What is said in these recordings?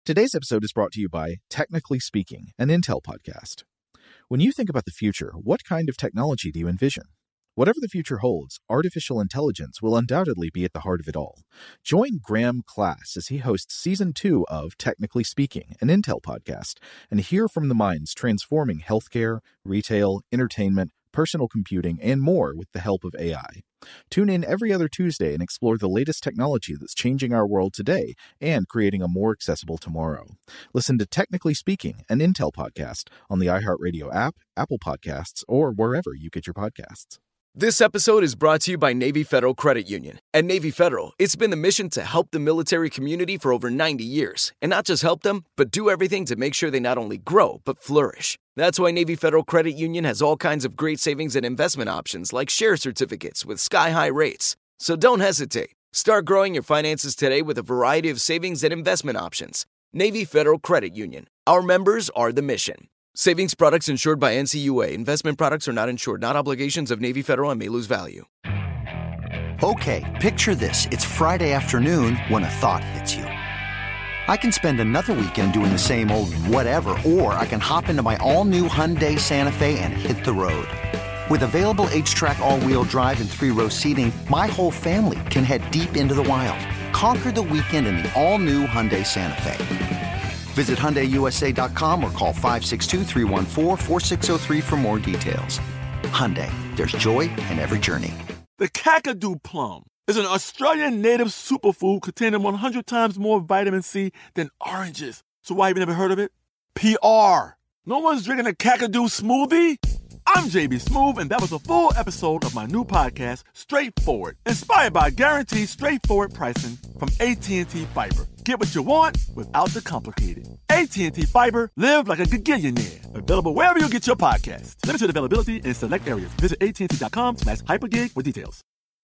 Today's episode is brought to you by Technically Speaking, an Intel podcast. When you think about the future, what kind of technology do you envision? Whatever the future holds, artificial intelligence will undoubtedly be at the heart of it all. Join Graham Class as he hosts Season 2 of Technically Speaking, an Intel podcast, and hear from the minds transforming healthcare, retail, entertainment, personal computing, and more with the help of AI. Tune in every other Tuesday and explore the latest technology that's changing our world today and creating a more accessible tomorrow. Listen to Technically Speaking, an Intel podcast on the iHeartRadio app, Apple Podcasts, or wherever you get your podcasts. This episode is brought to you by Navy Federal Credit Union. At Navy Federal, it's been the mission to help the military community for over 90 years. And not just help them, but do everything to make sure they not only grow, but flourish. That's why Navy Federal Credit Union has all kinds of great savings and investment options like share certificates with sky-high rates. So don't hesitate. Start growing your finances today with a variety of savings and investment options. Navy Federal Credit Union. Our members are the mission. Savings products insured by NCUA. Investment products are not insured, not obligations of Navy Federal and may lose value. Okay, picture this. It's Friday afternoon when a thought hits you. I can spend another weekend doing the same old whatever, or I can hop into my all-new Hyundai Santa Fe and hit the road. With available H-Track all-wheel drive and 3-row seating, my whole family can head deep into the wild. Conquer the weekend in the all-new Hyundai Santa Fe. Visit HyundaiUSA.com or call 562-314-4603 for more details. Hyundai, there's joy in every journey. The Kakadu plum is an Australian native superfood containing 100 times more vitamin C than oranges. So why have you never heard of it? PR. No one's drinking a Kakadu smoothie? I'm JB Smoove, and that was a full episode of my new podcast, Straightforward, inspired by guaranteed straightforward pricing from AT&T Fiber. Get what you want without the complicated. AT&T Fiber, live like a gigillionaire. Available wherever you get your podcasts. Limited availability in select areas. Visit AT&T.com/hypergig for details.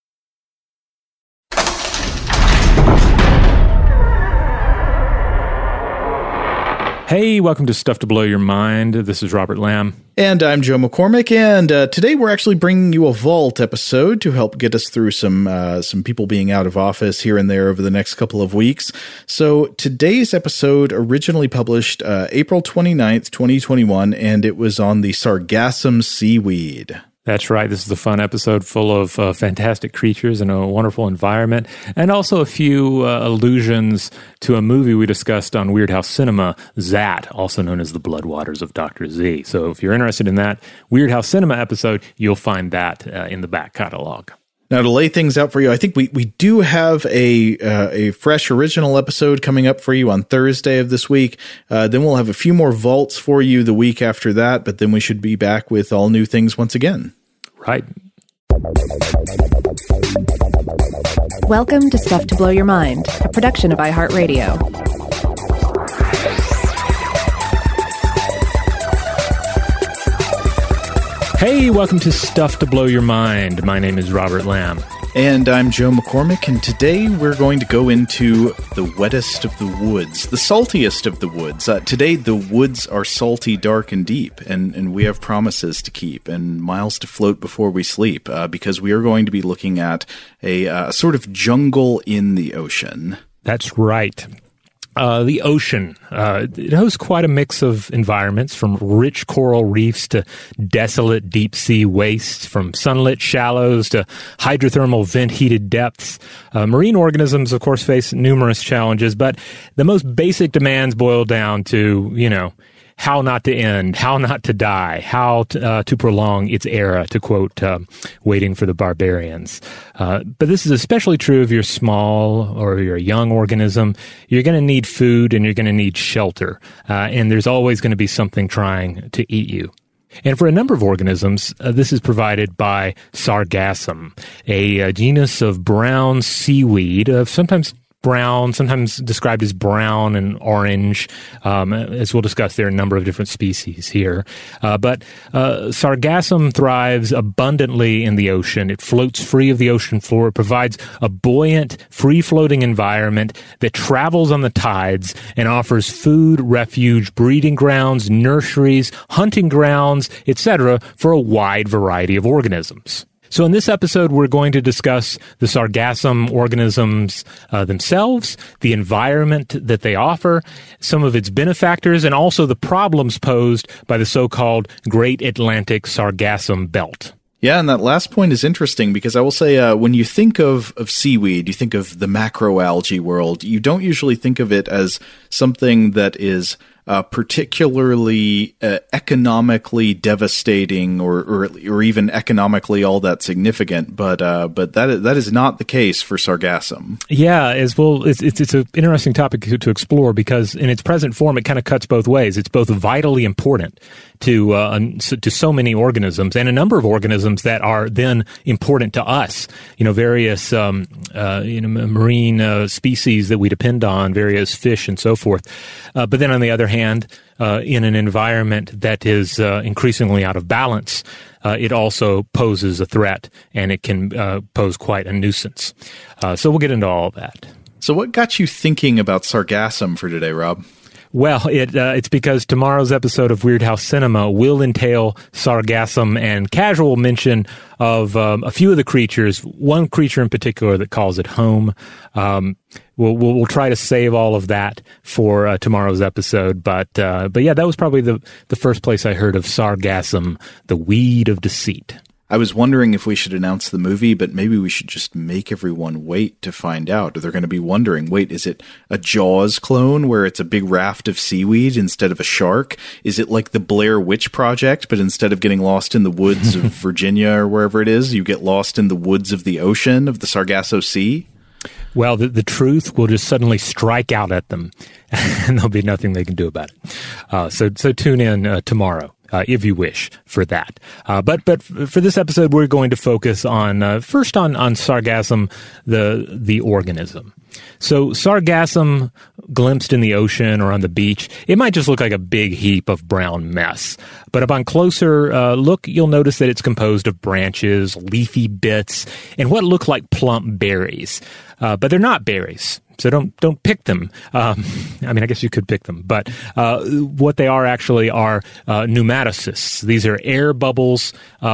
Hey, welcome to Stuff to Blow Your Mind. This is Robert Lamb. And I'm Joe McCormick, and today we're actually bringing you a Vault episode to help get us through some people being out of office here and there over the next couple of weeks. So today's episode originally published April 29th, 2021, and it was on the Sargassum seaweed. That's right. This is a fun episode full of fantastic creatures and a wonderful environment, and also a few allusions to a movie we discussed on Weird House Cinema, Zat, also known as The Blood Waters of Dr. Z. So if you're interested in that Weird House Cinema episode, you'll find that in the back catalog. Now, to lay things out for you, I think we do have a fresh original episode coming up for you on Thursday of this week. Then we'll have a few more vaults for you the week after that, but then we should be back with all new things once again. Right. Welcome to Stuff to Blow Your Mind, a production of iHeartRadio. Hey, welcome to Stuff to Blow Your Mind. My name is Robert Lamb. And I'm Joe McCormick, and today we're going to go into the wettest of the woods, the saltiest of the woods. Today, the woods are salty, dark, and deep, and we have promises to keep and miles to float before we sleep, because we are going to be looking at a sort of jungle in the ocean. That's right. The ocean, it hosts quite a mix of environments, from rich coral reefs to desolate deep sea wastes, from sunlit shallows to hydrothermal vent-heated depths. Marine organisms, of course, face numerous challenges, but the most basic demands boil down to, how not to end, how not to die, how to prolong its era, to quote Waiting for the Barbarians. But this is especially true if you're small or you're a young organism. You're going to need food and you're going to need shelter. And there's always going to be something trying to eat you. And for a number of organisms, this is provided by Sargassum, a genus of brown seaweed, sometimes brown, sometimes described as brown and orange. As we'll discuss, there are a number of different species here. But Sargassum thrives abundantly in the ocean. It floats free of the ocean floor. It provides a buoyant, free-floating environment that travels on the tides and offers food, refuge, breeding grounds, nurseries, hunting grounds, etc., for a wide variety of organisms. So in this episode, we're going to discuss the sargassum organisms themselves, the environment that they offer, some of its benefactors, and also the problems posed by the so-called Great Atlantic Sargassum Belt. Yeah, and that last point is interesting because I will say when you think of seaweed, you think of the macroalgae world, you don't usually think of it as something that is particularly economically devastating or even economically all that significant, but that is not the case for sargassum. Yeah, as well, it's an interesting topic to explore because in its present form, it kind of cuts both ways. It's both vitally important to so many organisms and a number of organisms that are then important to us. Various marine species that we depend on, various fish and so forth. But then on the other hand, in an environment that is increasingly out of balance, it also poses a threat, and it can pose quite a nuisance. So we'll get into all of that. So what got you thinking about sargassum for today, Rob? Well, it's because tomorrow's episode of Weird House Cinema will entail sargassum and casual mention of a few of the creatures, one creature in particular that calls it home. We'll try to save all of that for tomorrow's episode, but yeah, that was probably the first place I heard of sargassum, the weed of deceit. I was wondering if we should announce the movie, but maybe we should just make everyone wait to find out. They're going to be wondering, wait, is it a Jaws clone where it's a big raft of seaweed instead of a shark? Is it like the Blair Witch Project, but instead of getting lost in the woods of Virginia or wherever it is, you get lost in the woods of the ocean, of the Sargasso Sea? Well, the truth will just suddenly strike out at them, and there'll be nothing they can do about it. So tune in tomorrow. If you wish, for that. But for this episode, we're going to focus on first on sargassum, the organism. So sargassum, glimpsed in the ocean or on the beach, it might just look like a big heap of brown mess. But upon closer look, you'll notice that it's composed of branches, leafy bits, and what look like plump berries. But they're not berries. So don't pick them. I guess you could pick them, but what they are actually are pnematocysts. These are air bubbles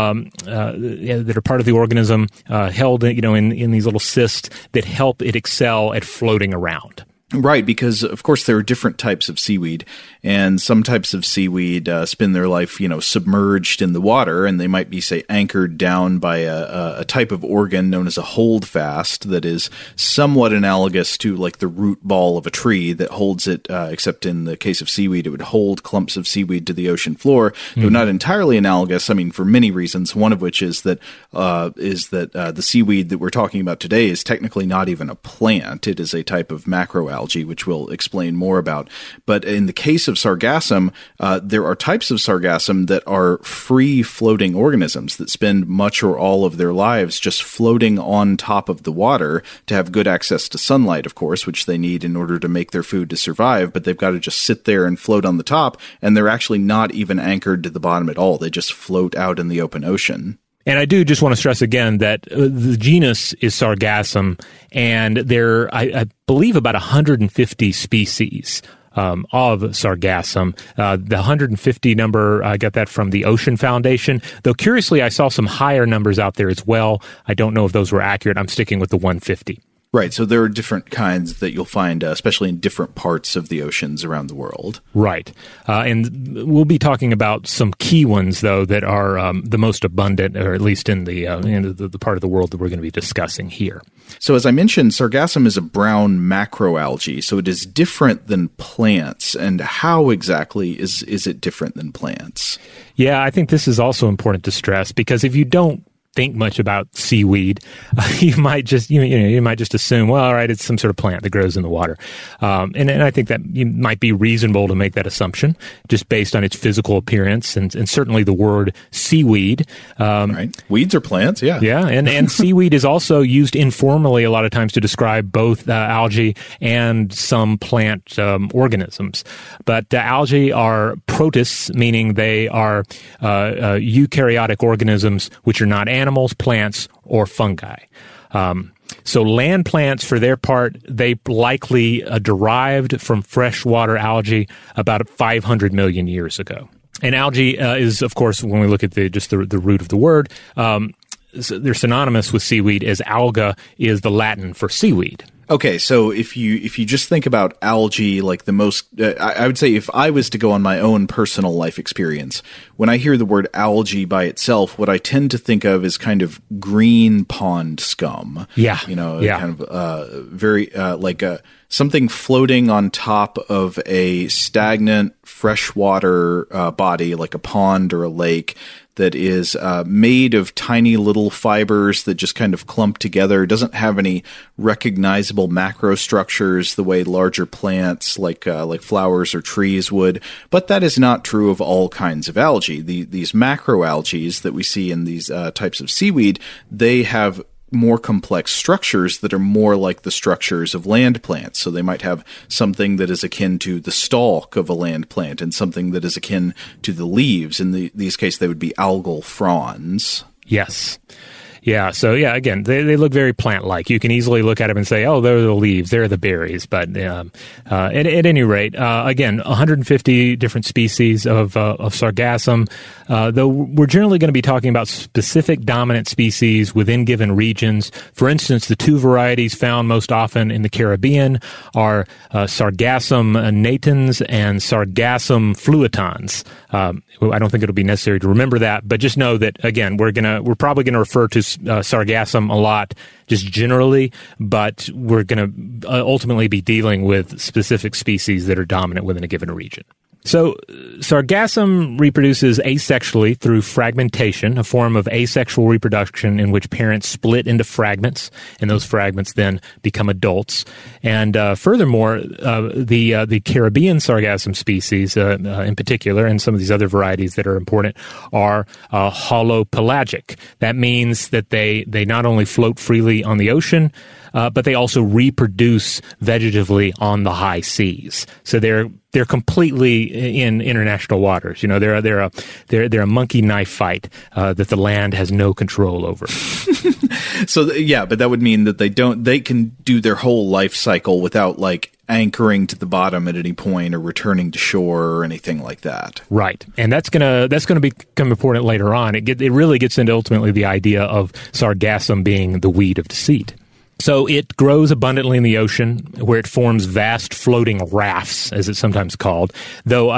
that are part of the organism, held in these little cysts that help it excel at floating around. Right, because of course there are different types of seaweed, and some types of seaweed spend their life, submerged in the water, and they might be, say, anchored down by a type of organ known as a holdfast that is somewhat analogous to like the root ball of a tree that holds it, except in the case of seaweed, it would hold clumps of seaweed to the ocean floor. Mm-hmm. Though not entirely analogous, for many reasons, one of which is that the seaweed that we're talking about today is technically not even a plant. It is a type of macroalgae, which we'll explain more about. But in the case of sargassum, there are types of sargassum that are free-floating organisms that spend much or all of their lives just floating on top of the water to have good access to sunlight, of course, which they need in order to make their food to survive, but they've got to just sit there and float on the top, and they're actually not even anchored to the bottom at all. They just float out in the open ocean. And I do just want to stress again that the genus is Sargassum, and there are, I believe, about 150 species of Sargassum. The 150 number, I got that from the Ocean Foundation, though curiously I saw some higher numbers out there as well. I don't know if those were accurate. I'm sticking with the 150. Right, so there are different kinds that you'll find, especially in different parts of the oceans around the world. Right, and we'll be talking about some key ones, though, that are the most abundant, or at least in the part of the world that we're going to be discussing here. So as I mentioned, sargassum is a brown macroalgae, so it is different than plants. And how exactly is it different than plants? Yeah, I think this is also important to stress, because if you don't think much about seaweed, you might just assume, well, all right, it's some sort of plant that grows in the water, and I think that it might be reasonable to make that assumption just based on its physical appearance and certainly the word seaweed. Right, weeds are plants, yeah, and seaweed is also used informally a lot of times to describe both algae and some plant organisms. But algae are protists, meaning they are eukaryotic organisms which are not animals, plants, or fungi. So land plants, for their part, they likely derived from freshwater algae about 500 million years ago. And algae is, of course, when we look at the root of the word, they're synonymous with seaweed as alga is the Latin for seaweed. Okay, so if you just think about algae, like the most, I would say if I was to go on my own personal life experience, when I hear the word algae by itself, what I tend to think of is kind of green pond scum. Yeah, kind of very like something floating on top of a stagnant freshwater body, like a pond or a lake, that is made of tiny little fibers that just kind of clump together. It doesn't have any recognizable macrostructures the way larger plants like flowers or trees would. But that is not true of all kinds of algae. These macroalgae that we see in these types of seaweed, they have more complex structures that are more like the structures of land plants. So they might have something that is akin to the stalk of a land plant and something that is akin to the leaves. In these cases, they would be algal fronds. Yes. Yeah. So, again, they look very plant-like. You can easily look at them and say, oh, they're the leaves, they're the berries. But at any rate, again, 150 different species of Sargassum, though we're generally going to be talking about specific dominant species within given regions. For instance, the two varieties found most often in the Caribbean are Sargassum natans and Sargassum fluitans. I don't think it'll be necessary to remember that, but just know that, again, we're probably going to refer to Sargassum a lot just generally, but we're going to ultimately be dealing with specific species that are dominant within a given region. So Sargassum reproduces asexually through fragmentation, a form of asexual reproduction in which parents split into fragments, and those fragments then become adults. And furthermore, the Caribbean Sargassum species, in particular, and some of these other varieties that are important, are holopelagic. That means that they not only float freely on the ocean, but they also reproduce vegetatively on the high seas. So they're completely in international waters. You know, they're a monkey knife fight that the land has no control over. So but that would mean that they can do their whole life cycle without like anchoring to the bottom at any point or returning to shore or anything like that. Right. And that's gonna become important later on. It really gets into ultimately the idea of Sargassum being the weed of deceit. So it grows abundantly in the ocean, where it forms vast floating rafts, as it's sometimes called, though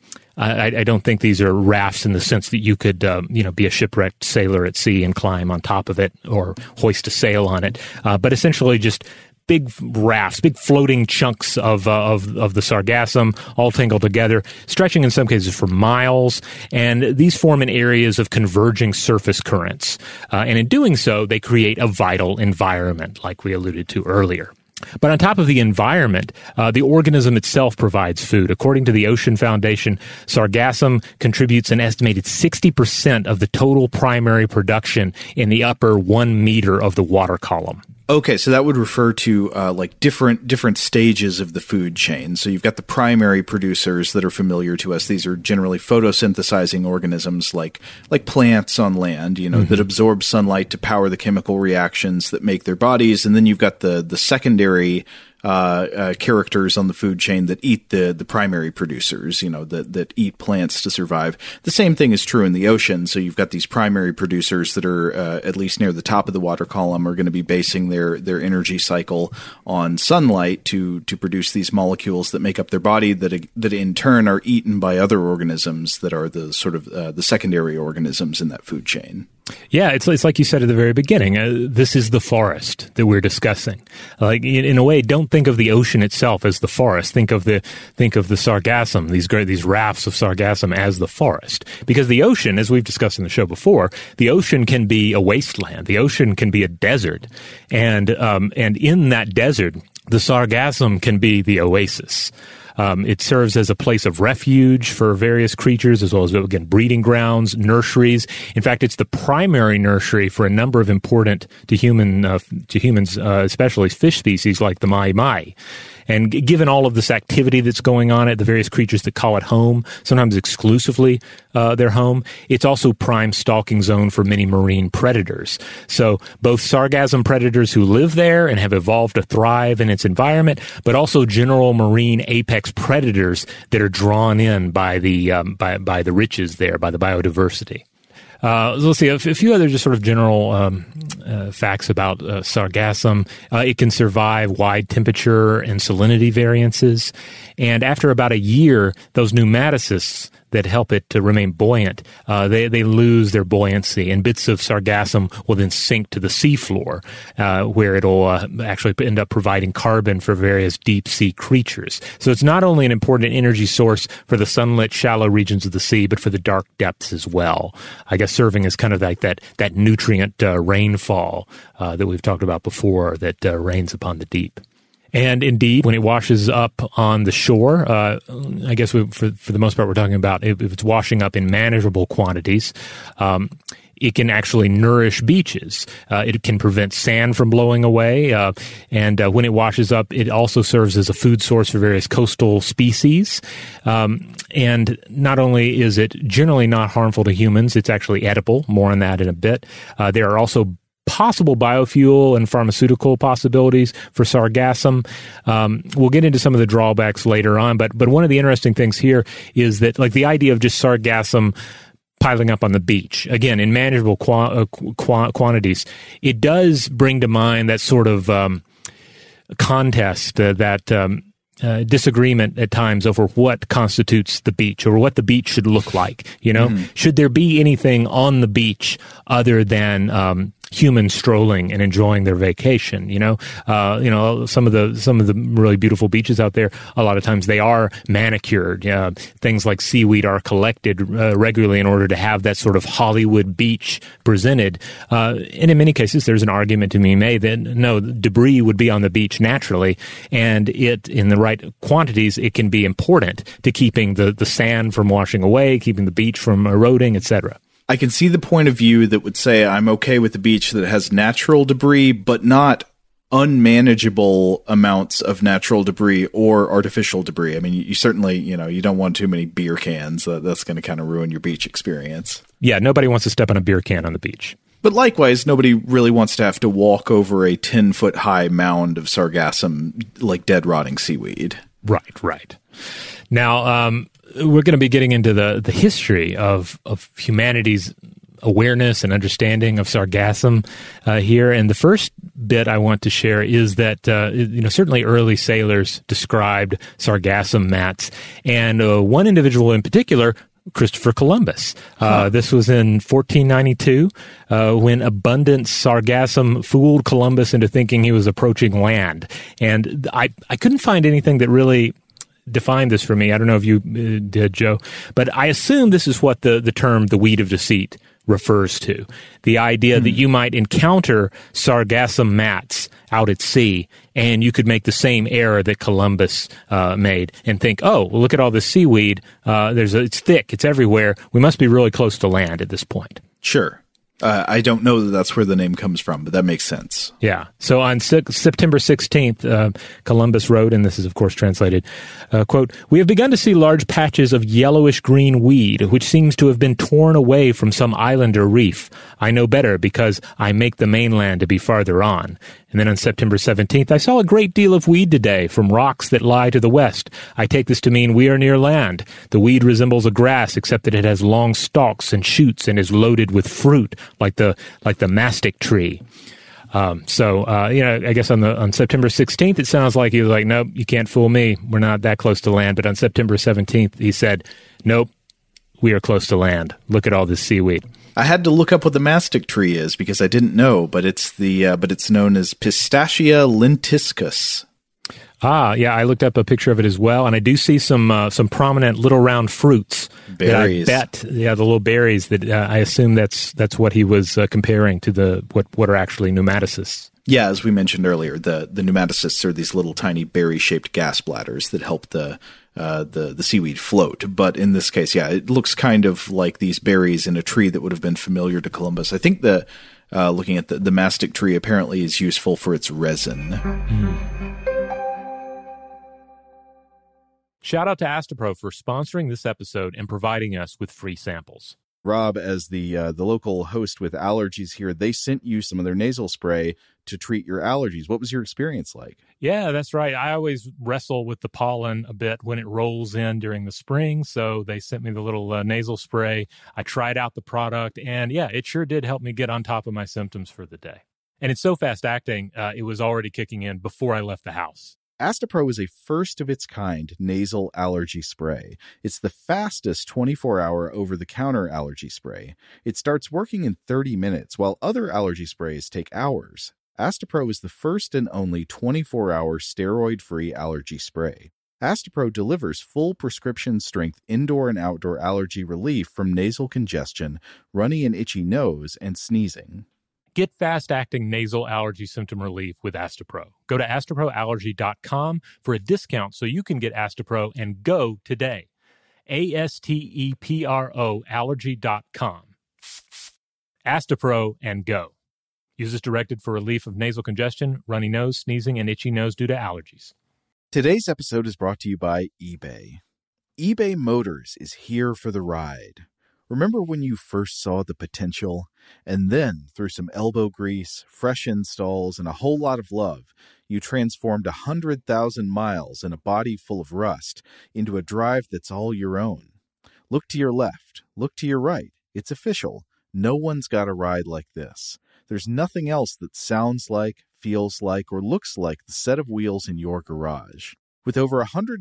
I don't think these are rafts in the sense that you could be a shipwrecked sailor at sea and climb on top of it or hoist a sail on it, but essentially just big rafts, big floating chunks of the Sargassum, all tangled together, stretching in some cases for miles. And these form in areas of converging surface currents. And in doing so, they create a vital environment, like we alluded to earlier. But on top of the environment, the organism itself provides food. According to the Ocean Foundation, Sargassum contributes an estimated 60% of the total primary production in the upper 1 meter of the water column. Okay, so that would refer to like different stages of the food chain. So you've got the primary producers that are familiar to us. These are generally photosynthesizing organisms like plants on land, that absorb sunlight to power the chemical reactions that make their bodies. And then you've got the secondary characters on the food chain that eat the primary producers, that eat plants to survive. The same thing is true in the ocean. So you've got these primary producers that are at least near the top of the water column are going to be basing their energy cycle on sunlight to produce these molecules that make up their body that in turn are eaten by other organisms that are the sort of the secondary organisms in that food chain. Yeah, it's like you said at the very beginning. This is the forest that we're discussing. Like in a way, don't think of the ocean itself as the forest. Think of the Sargassum, these rafts of Sargassum as the forest. Because the ocean, as we've discussed in the show before, the ocean can be a wasteland. The ocean can be a desert, and in that desert, the Sargassum can be the oasis. It serves as a place of refuge for various creatures, as well as, again, breeding grounds, nurseries. In fact, it's the primary nursery for a number of important to humans, especially fish species like the mahi-mahi. And given all of this activity that's going on at the various creatures that call it home, sometimes exclusively their home, it's also prime stalking zone for many marine predators. So both Sargassum predators who live there and have evolved to thrive in its environment, but also general marine apex predators that are drawn in by the riches there, by the biodiversity. Let's see, a few other just sort of general facts about sargassum. It can survive wide temperature and salinity variances. And after about a year, those pneumatocysts that help it to remain buoyant, they lose their buoyancy, and bits of sargassum will then sink to the seafloor, where it'll actually end up providing carbon for various deep-sea creatures. So it's not only an important energy source for the sunlit, shallow regions of the sea, but for the dark depths as well. I guess serving as kind of like that nutrient rainfall that we've talked about before that rains upon the deep. And indeed, when it washes up on the shore, I guess for the most part we're talking about if it's washing up in manageable quantities, it can actually nourish beaches. It can prevent sand from blowing away. And when it washes up, it also serves as a food source for various coastal species. And not only is it generally not harmful to humans, it's actually edible. More on that in a bit. There are also possible biofuel and pharmaceutical possibilities for sargassum. We'll get into some of the drawbacks later on, but one of the interesting things here is that, like, the idea of just sargassum piling up on the beach, again, in manageable quantities, it does bring to mind that sort of contest, disagreement at times over what constitutes the beach or what the beach should look like. Should there be anything on the beach other than humans strolling and enjoying their vacation? Some of the really beautiful beaches out there, a lot of times they are manicured. Things like seaweed are collected regularly in order to have that sort of Hollywood beach presented. And in many cases, there's an argument to be made that no, debris would be on the beach naturally, and it, in the right quantities, it can be important to keeping the sand from washing away, keeping the beach from eroding, etc. I can see the point of view that would say I'm okay with the beach that has natural debris, but not unmanageable amounts of natural debris or artificial debris. I mean, you certainly, you don't want too many beer cans. That's going to kind of ruin your beach experience. Yeah, nobody wants to step on a beer can on the beach. But likewise, nobody really wants to have to walk over a 10-foot high mound of sargassum, like dead rotting seaweed. Right. Now, we're going to be getting into the history of humanity's awareness and understanding of sargassum here. And the first bit I want to share is that, certainly early sailors described sargassum mats. And one individual in particular, Christopher Columbus. This was in 1492 when abundant sargassum fooled Columbus into thinking he was approaching land. And I couldn't find anything that really defined this for me. I don't know if you did, Joe, but I assume this is what the term the weed of deceit refers to. The idea that you might encounter sargassum mats out at sea, and you could make the same error that Columbus made and think, oh, well, look at all this seaweed. It's thick. It's everywhere. We must be really close to land at this point. Sure. I don't know that that's where the name comes from, but that makes sense. Yeah. So on September 16th, Columbus wrote, and this is, of course, translated, quote, "We have begun to see large patches of yellowish-green weed, which seems to have been torn away from some island or reef. I know better because I make the mainland to be farther on." And then on September 17th, "I saw a great deal of weed today from rocks that lie to the west. I take this to mean we are near land. The weed resembles a grass, except that it has long stalks and shoots and is loaded with fruit, like the mastic tree." I guess on September 16th, it sounds like he was like, nope, you can't fool me. We're not that close to land. But on September 17th, he said, nope, we are close to land. Look at all this seaweed. I had to look up what the mastic tree is because I didn't know, but it's known as Pistacia lentiscus. Yeah, I looked up a picture of it as well, and I do see some prominent little round fruits. Berries. The little berries that I assume that's what he was comparing to what are actually pneumatocysts. Yeah, as we mentioned earlier, the pneumatocysts are these little tiny berry-shaped gas bladders that help the seaweed float. But in this case, yeah, it looks kind of like these berries in a tree that would have been familiar to Columbus. I think looking at the mastic tree apparently is useful for its resin. Shout out to Astepro for sponsoring this episode and providing us with free samples. Rob, as the local host with allergies here, they sent you some of their nasal spray to treat your allergies. What was your experience like? Yeah, that's right. I always wrestle with the pollen a bit when it rolls in during the spring. So they sent me the little nasal spray. I tried out the product, and yeah, it sure did help me get on top of my symptoms for the day. And it's so fast acting, it was already kicking in before I left the house. Astepro is a first-of-its-kind nasal allergy spray. It's the fastest 24-hour over-the-counter allergy spray. It starts working in 30 minutes, while other allergy sprays take hours. Astepro is the first and only 24-hour steroid-free allergy spray. Astepro delivers full prescription-strength indoor and outdoor allergy relief from nasal congestion, runny and itchy nose, and sneezing. Get fast-acting nasal allergy symptom relief with Astepro. Go to asteproallergy.com for a discount so you can get Astepro and go today. ASTEPRO allergy.com. Astepro and go. Use as directed for relief of nasal congestion, runny nose, sneezing, and itchy nose due to allergies. Today's episode is brought to you by eBay. eBay Motors is here for the ride. Remember when you first saw the potential? And then, through some elbow grease, fresh installs, and a whole lot of love, you transformed 100,000 miles and a body full of rust into a drive that's all your own. Look to your left. Look to your right. It's official. No one's got a ride like this. There's nothing else that sounds like, feels like, or looks like the set of wheels in your garage. With over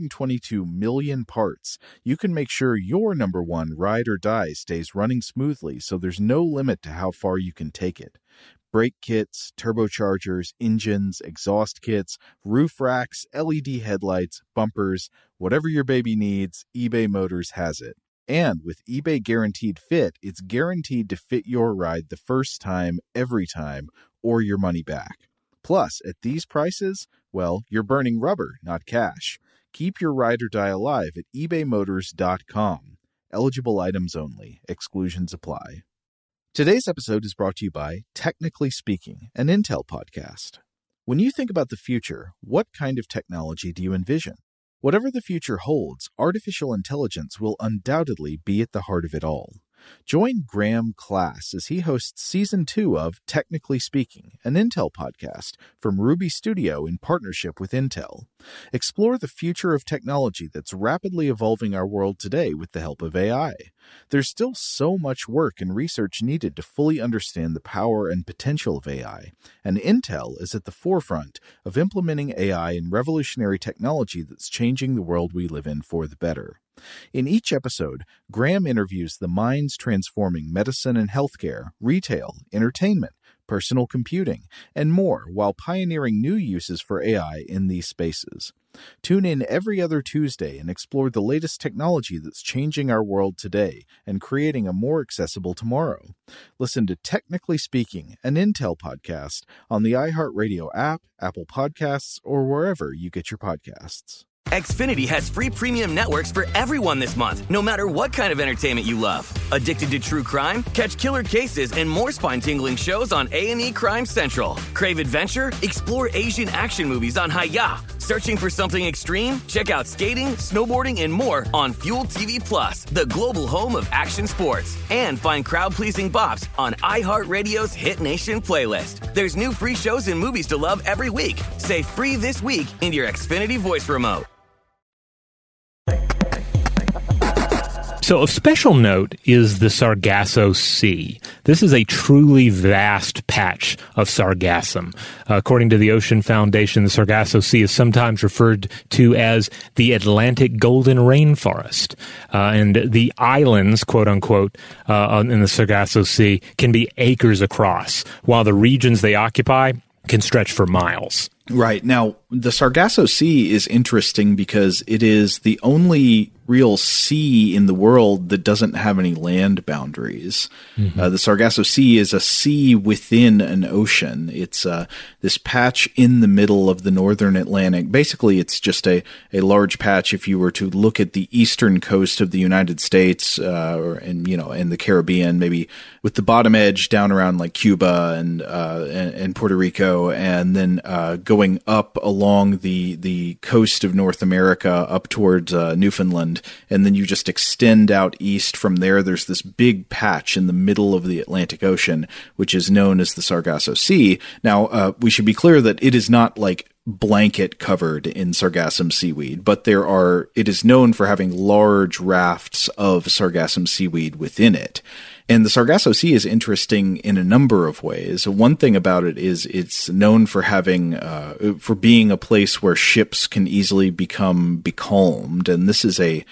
122 million parts, you can make sure your number one ride or die stays running smoothly so there's no limit to how far you can take it. Brake kits, turbochargers, engines, exhaust kits, roof racks, LED headlights, bumpers, whatever your baby needs, eBay Motors has it. And with eBay Guaranteed Fit, it's guaranteed to fit your ride the first time, every time, or your money back. Plus, at these prices, well, you're burning rubber, not cash. Keep your ride or die alive at ebaymotors.com. Eligible items only. Exclusions apply. Today's episode is brought to you by Technically Speaking, an Intel podcast. When you think about the future, what kind of technology do you envision? Whatever the future holds, artificial intelligence will undoubtedly be at the heart of it all. Join Graham Class as he hosts Season 2 of Technically Speaking, an Intel podcast from Ruby Studio in partnership with Intel. Explore the future of technology that's rapidly evolving our world today with the help of AI. There's still so much work and research needed to fully understand the power and potential of AI, and Intel is at the forefront of implementing AI in revolutionary technology that's changing the world we live in for the better. In each episode, Graham interviews the minds transforming medicine and healthcare, retail, entertainment, personal computing, and more while pioneering new uses for AI in these spaces. Tune in every other Tuesday and explore the latest technology that's changing our world today and creating a more accessible tomorrow. Listen to Technically Speaking, an Intel podcast on the iHeartRadio app, Apple Podcasts, or wherever you get your podcasts. Xfinity has free premium networks for everyone this month, no matter what kind of entertainment you love. Addicted to true crime? Catch killer cases and more spine-tingling shows on A&E Crime Central. Crave adventure? Explore Asian action movies on Hi-Ya. Searching for something extreme? Check out skating, snowboarding, and more on Fuel TV Plus, the global home of action sports. And find crowd-pleasing bops on iHeartRadio's Hit Nation playlist. There's new free shows and movies to love every week. Say free this week in your Xfinity voice remote. So of special note is the Sargasso Sea. This is a truly vast patch of sargassum. According to the Ocean Foundation, the Sargasso Sea is sometimes referred to as the Atlantic Golden Rainforest. And the islands, quote unquote, in the Sargasso Sea can be acres across, while the regions they occupy can stretch for miles. Right. Now, the Sargasso Sea is interesting because it is the only real sea in the world that doesn't have any land boundaries. Mm-hmm. The Sargasso Sea is a sea within an ocean. It's this patch in the middle of the northern Atlantic. Basically, it's just a large patch if you were to look at the eastern coast of the United States and the Caribbean, maybe with the bottom edge down around like Cuba and Puerto Rico, and then going up along the coast of North America up towards Newfoundland. and then you just extend out east from there. There's this big patch in the middle of the Atlantic Ocean, which is known as the Sargasso Sea. Now, we should be clear that it is not like blanket covered in sargassum seaweed, but it is known for having large rafts of sargassum seaweed within it. And the Sargasso Sea is interesting in a number of ways. One thing about it is it's known for for being a place where ships can easily become becalmed. And this is a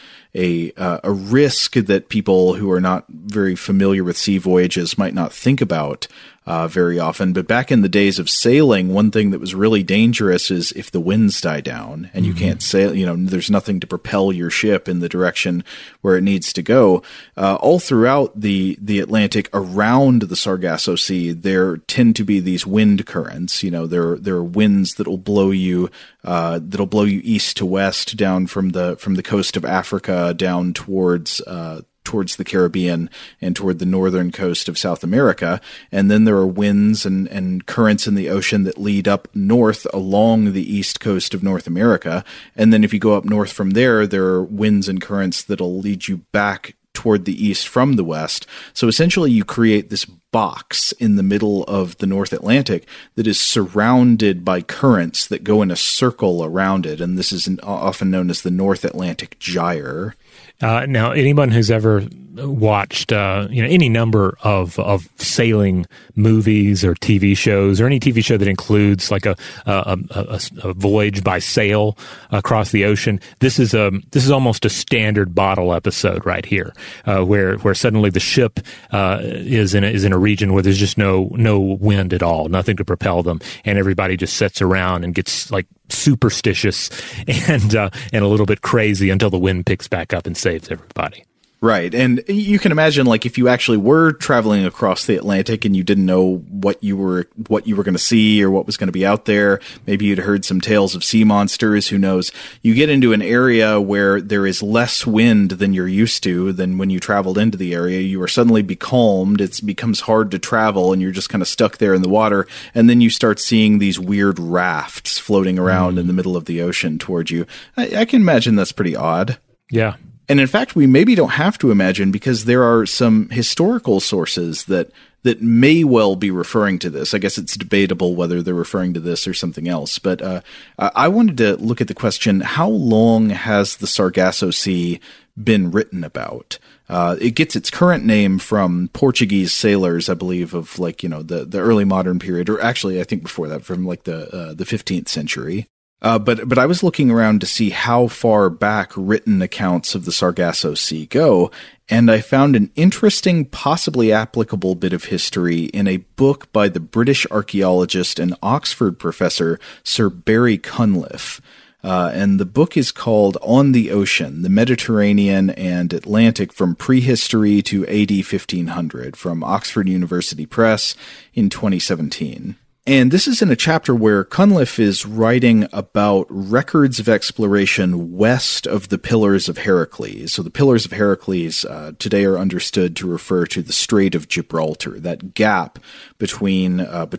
risk that people who are not very familiar with sea voyages might not think about very often. But back in the days of sailing, one thing that was really dangerous is if the winds die down and you can't sail, there's nothing to propel your ship in the direction where it needs to go. All throughout the Atlantic around the Sargasso Sea, there tend to be these wind currents. There are winds that'll blow you east to west down from the coast of Africa down towards the Caribbean and toward the northern coast of South America. And then there are winds and currents in the ocean that lead up north along the east coast of North America. And then if you go up north from there, there are winds and currents that'll lead you back toward the east from the west. So essentially you create this box in the middle of the North Atlantic that is surrounded by currents that go in a circle around it. And this is often known as the North Atlantic Gyre. Now, anyone who's ever watched any number of sailing movies or TV shows, or any TV show that includes like a voyage by sail across the ocean, this is almost a standard bottle episode right here, where suddenly the ship is in a region where there's just no wind at all, nothing to propel them, and everybody just sits around and gets like superstitious and a little bit crazy until the wind picks back up and saves everybody. Right. And you can imagine, like, if you actually were traveling across the Atlantic and you didn't know what you were going to see or what was going to be out there, maybe you'd heard some tales of sea monsters, who knows. You get into an area where there is less wind than you're used to than when you traveled into the area. You are suddenly becalmed. It becomes hard to travel and you're just kind of stuck there in the water. And then you start seeing these weird rafts floating around in the middle of the ocean towards you. I can imagine that's pretty odd. Yeah. And in fact, we maybe don't have to imagine, because there are some historical sources that may well be referring to this. I guess it's debatable whether they're referring to this or something else. But I wanted to look at the question, how long has the Sargasso Sea been written about? It gets its current name from Portuguese sailors, I believe, of the early modern period, or actually I think before that, from like the 15th century. But I was looking around to see how far back written accounts of the Sargasso Sea go, and I found an interesting, possibly applicable bit of history in a book by the British archaeologist and Oxford professor Sir Barry Cunliffe. And the book is called On the Ocean, the Mediterranean and Atlantic from Prehistory to AD 1500, from Oxford University Press in 2017. And this is in a chapter where Cunliffe is writing about records of exploration west of the Pillars of Heracles. So the Pillars of Heracles today are understood to refer to the Strait of Gibraltar, that gap between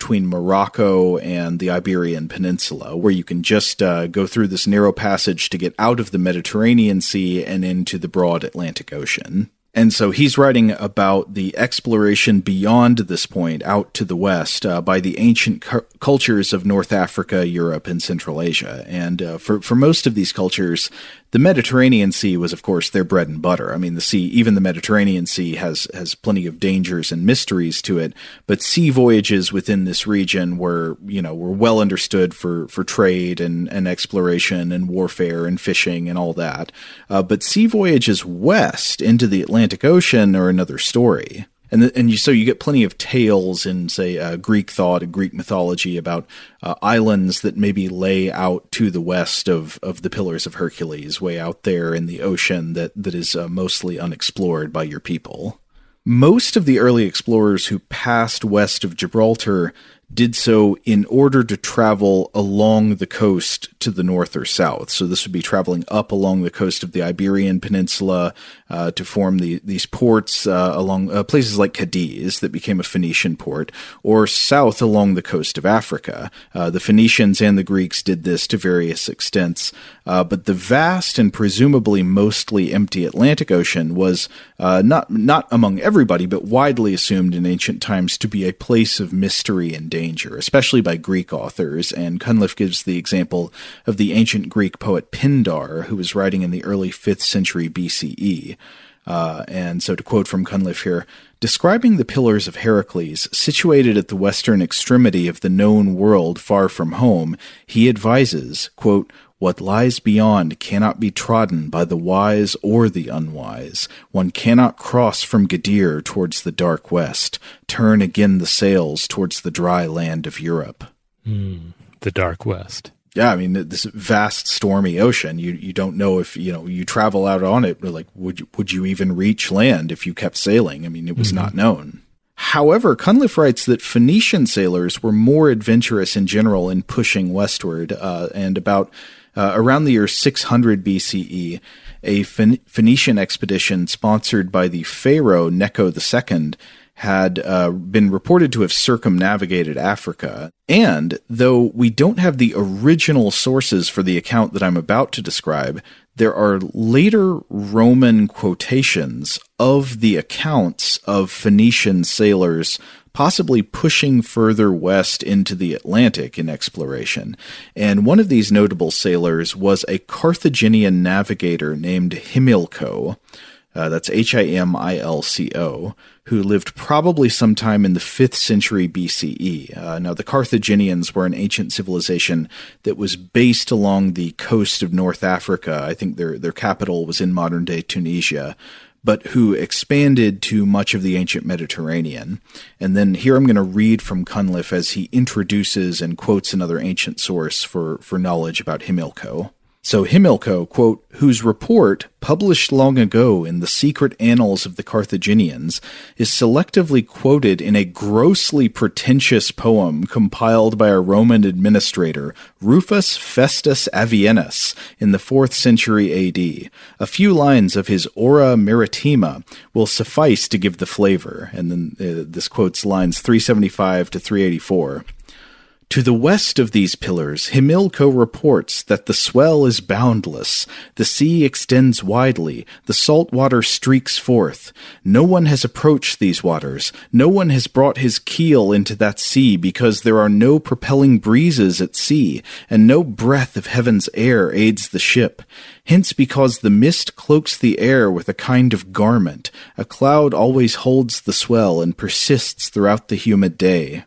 Morocco and the Iberian Peninsula, where you can just go through this narrow passage to get out of the Mediterranean Sea and into the broad Atlantic Ocean. And so he's writing about the exploration beyond this point, out to the west, by the ancient cultures of North Africa, Europe, and Central Asia. And for most of these cultures, the Mediterranean Sea was, of course, their bread and butter. I mean, even the Mediterranean Sea has plenty of dangers and mysteries to it, but sea voyages within this region were well understood for trade and exploration and warfare and fishing and all that. But sea voyages west into the Atlantic Ocean are another story. So you get plenty of tales in, say, Greek thought and Greek mythology about islands that maybe lay out to the west of the Pillars of Hercules, way out there in the ocean that is mostly unexplored by your people. Most of the early explorers who passed west of Gibraltar did so in order to travel along the coast to the north or south. So this would be traveling up along the coast of the Iberian Peninsula to form these ports along places like Cadiz that became a Phoenician port, or south along the coast of Africa. The Phoenicians and the Greeks did this to various extents, but the vast and presumably mostly empty Atlantic Ocean was not among everybody, but widely assumed in ancient times to be a place of mystery and danger, especially by Greek authors. And Cunliffe gives the example of the ancient Greek poet Pindar, who was writing in the early 5th century BCE. And so to quote from Cunliffe here, describing the Pillars of Heracles, situated at the western extremity of the known world far from home, he advises, quote, "What lies beyond cannot be trodden by the wise or the unwise. One cannot cross from Gadir towards the dark west, turn again the sails towards the dry land of Europe." The dark west. Yeah, I mean, this vast stormy ocean, you don't know if, you travel out on it, like, would you even reach land if you kept sailing? I mean, it was not known. However, Cunliffe writes that Phoenician sailors were more adventurous in general in pushing westward, and about around the year 600 BCE, a Phoenician expedition sponsored by the pharaoh Necho II had been reported to have circumnavigated Africa. And though we don't have the original sources for the account that I'm about to describe, there are later Roman quotations of the accounts of Phoenician sailors possibly pushing further west into the Atlantic in exploration. And one of these notable sailors was a Carthaginian navigator named Himilco. That's Himilco, who lived probably sometime in the 5th century BCE. Now, the Carthaginians were an ancient civilization that was based along the coast of North Africa. I think their capital was in modern-day Tunisia, but who expanded to much of the ancient Mediterranean. And then here I'm going to read from Cunliffe as he introduces and quotes another ancient source for knowledge about Himilco. So Himilco, quote, "whose report, published long ago in the secret annals of the Carthaginians, is selectively quoted in a grossly pretentious poem compiled by a Roman administrator, Rufus Festus Avienus, in the 4th century AD. A few lines of his Ora Maritima will suffice to give the flavor." And then this quotes lines 375 to 384. "To the west of these pillars, Himilco reports that the swell is boundless, the sea extends widely, the salt water streaks forth. No one has approached these waters, no one has brought his keel into that sea, because there are no propelling breezes at sea, and no breath of heaven's air aids the ship. Hence, because the mist cloaks the air with a kind of garment, a cloud always holds the swell and persists throughout the humid day."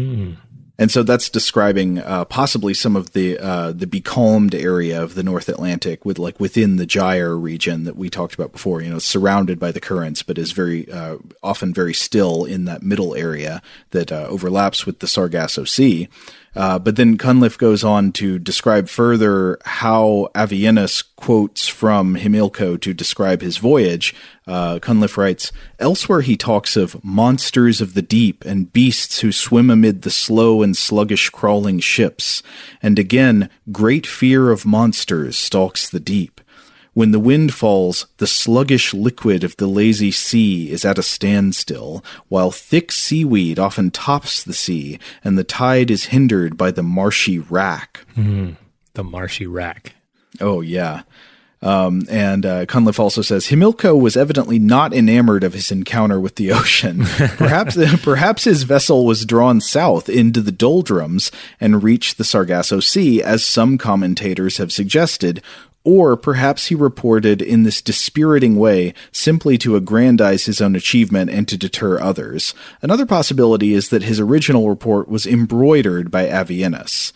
And so that's describing possibly some of the becalmed area of the North Atlantic, within the gyre region that we talked about before. Surrounded by the currents, but is very often very still in that middle area that overlaps with the Sargasso Sea. But then Cunliffe goes on to describe further how Avienus quotes from Himilco to describe his voyage. Cunliffe writes, "Elsewhere he talks of monsters of the deep and beasts who swim amid the slow and sluggish crawling ships. And again, great fear of monsters stalks the deep. When the wind falls, the sluggish liquid of the lazy sea is at a standstill, while thick seaweed often tops the sea, and the tide is hindered by the marshy rack." The marshy rack. Oh, yeah. And Cunliffe also says, "Himilco was evidently not enamored of his encounter with the ocean. Perhaps his vessel was drawn south into the doldrums and reached the Sargasso Sea, as some commentators have suggested, or perhaps he reported in this dispiriting way simply to aggrandize his own achievement and to deter others. Another possibility is that his original report was embroidered by Avienus."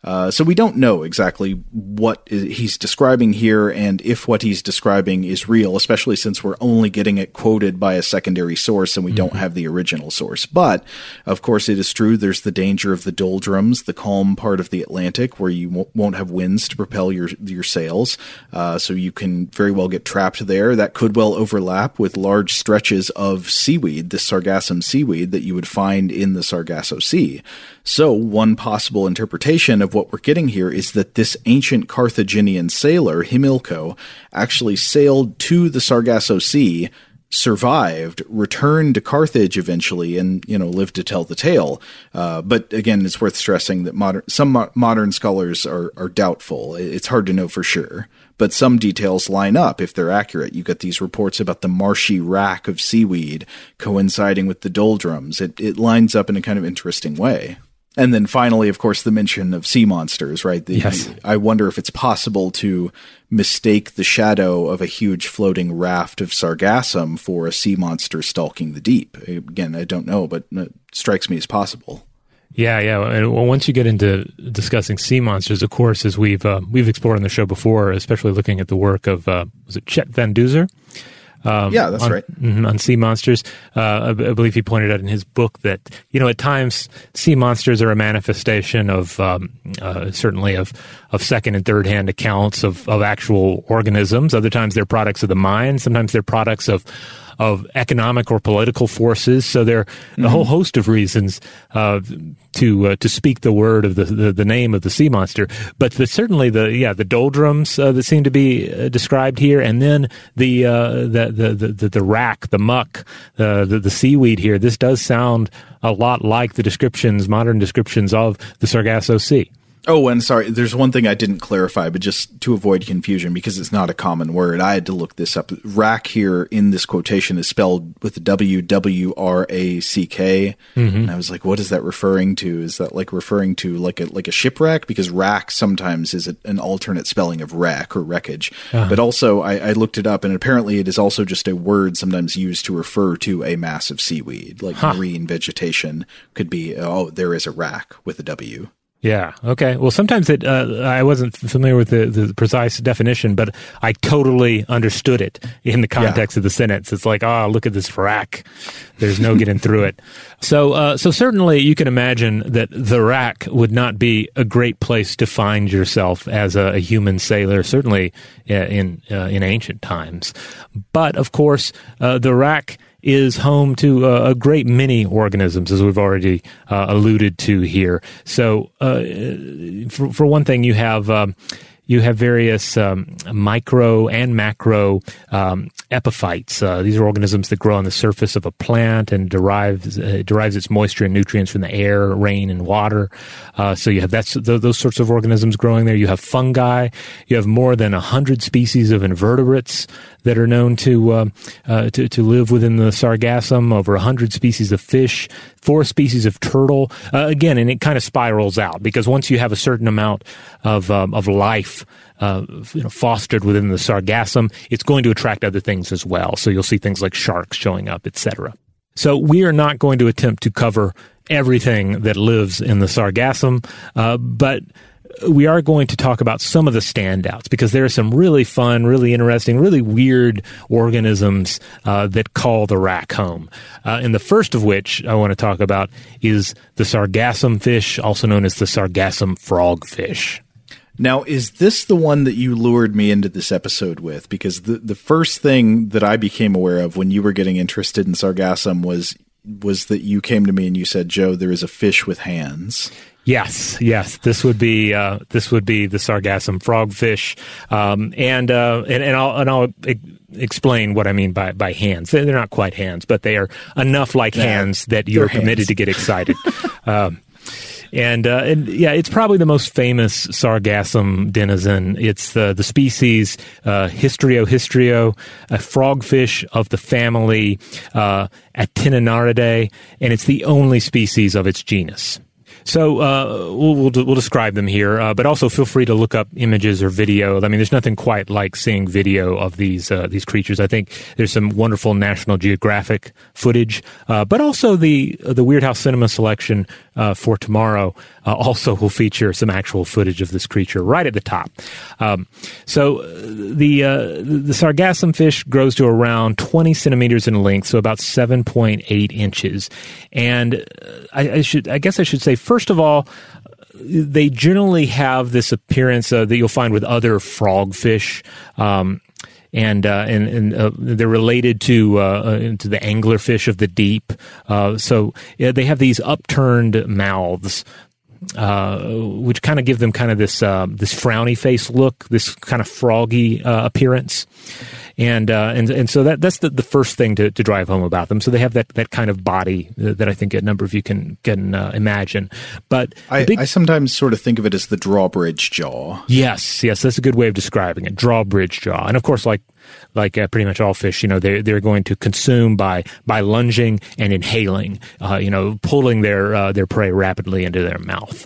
So we don't know exactly what he's describing here and if what he's describing is real, especially since we're only getting it quoted by a secondary source and we don't have the original source. But, of course, it is true there's the danger of the doldrums, the calm part of the Atlantic where you won't have winds to propel your sails. So you can very well get trapped there. That could well overlap with large stretches of seaweed, the sargassum seaweed that you would find in the Sargasso Sea. So one possible interpretation of what we're getting here is that this ancient Carthaginian sailor, Himilco, actually sailed to the Sargasso Sea, survived, returned to Carthage eventually, and, lived to tell the tale. But again, it's worth stressing that some modern scholars are doubtful. It's hard to know for sure. But some details line up if they're accurate. You get these reports about the marshy rack of seaweed coinciding with the doldrums. It lines up in a kind of interesting way. And then finally, of course, the mention of sea monsters, right? Yes. I wonder if it's possible to mistake the shadow of a huge floating raft of sargassum for a sea monster stalking the deep. Again, I don't know, but it strikes me as possible. Yeah. And once you get into discussing sea monsters, of course, as we've explored on the show before, especially looking at the work of, was it Chet Van Duzer? Yeah, that's right. On sea monsters. I believe he pointed out in his book that, at times sea monsters are a manifestation of, certainly of second and third hand accounts of actual organisms. Other times they're products of the mind. Sometimes they're products of economic or political forces. So there are a whole host of reasons to speak the word of the name of the sea monster. But certainly the doldrums that seem to be described here, and then the rack, the muck, the seaweed here. This does sound a lot like the modern descriptions of the Sargasso Sea. Oh, and sorry, there's one thing I didn't clarify, but just to avoid confusion, because it's not a common word, I had to look this up. Rack here in this quotation is spelled with W-W-R-A-C-K. And I was like, what is that referring to? Is that like referring to like a shipwreck? Because rack sometimes is an alternate spelling of wreck or wreckage. But also I looked it up, and apparently it is also just a word sometimes used to refer to a mass of seaweed, like marine vegetation could be, there is a rack with a W. Yeah. Okay. Well, sometimes I wasn't familiar with the precise definition, but I totally understood it in the context of the sentence. It's like, look at this rack. There's no getting through it. So certainly you can imagine that the rack would not be a great place to find yourself as a human sailor, certainly in ancient times. But of course, the rack is home to a great many organisms, as we've already alluded to here. So, for one thing, you have various micro and macro epiphytes. These are organisms that grow on the surface of a plant and derives its moisture and nutrients from the air, rain, and water. So you have those sorts of organisms growing there. You have fungi. You have more than 100 species of invertebrates that are known to live within the sargassum. Over 100 species of fish, 4 species of turtle. Again, and it kind of spirals out, because once you have a certain amount of life fostered within the sargassum, it's going to attract other things as well. So you'll see things like sharks showing up, etc. So we are not going to attempt to cover everything that lives in the sargassum, but we are going to talk about some of the standouts, because there are some really fun, really interesting, really weird organisms that call the rack home. And the first of which I want to talk about is the sargassum fish, also known as the sargassum frogfish. Now, is this the one that you lured me into this episode with? Because the first thing that I became aware of when you were getting interested in sargassum was that you came to me and you said, Joe, there is a fish with hands. Yes. This would be the sargassum frogfish, and I'll explain what I mean by hands. They're not quite hands, but they are enough like hands that you're permitted to get excited. And it's probably the most famous sargassum denizen. It's the species Histrio, a frogfish of the family Actinonaridae, and it's the only species of its genus. So we'll describe them here, but also feel free to look up images or video. I mean, there's nothing quite like seeing video of these creatures. I think there's some wonderful National Geographic footage, but also the Weird House Cinema selection for tomorrow also will feature some actual footage of this creature right at the top. So the sargassum fish grows to around 20 centimeters in length, so about 7.8 inches. And I guess I should say, first of all, they generally have this appearance that you'll find with other frogfish. And they're related to the anglerfish of the deep. So they have these upturned mouths, which kind of give them kind of this frowny face look, this kind of froggy appearance. And so that's the first thing to drive home about them. So they have that kind of body that I think a number of you can imagine. But I sometimes sort of think of it as the drawbridge jaw. Yes, that's a good way of describing it. Drawbridge jaw, and of course, like pretty much all fish, they're going to consume by lunging and inhaling, pulling their prey rapidly into their mouth.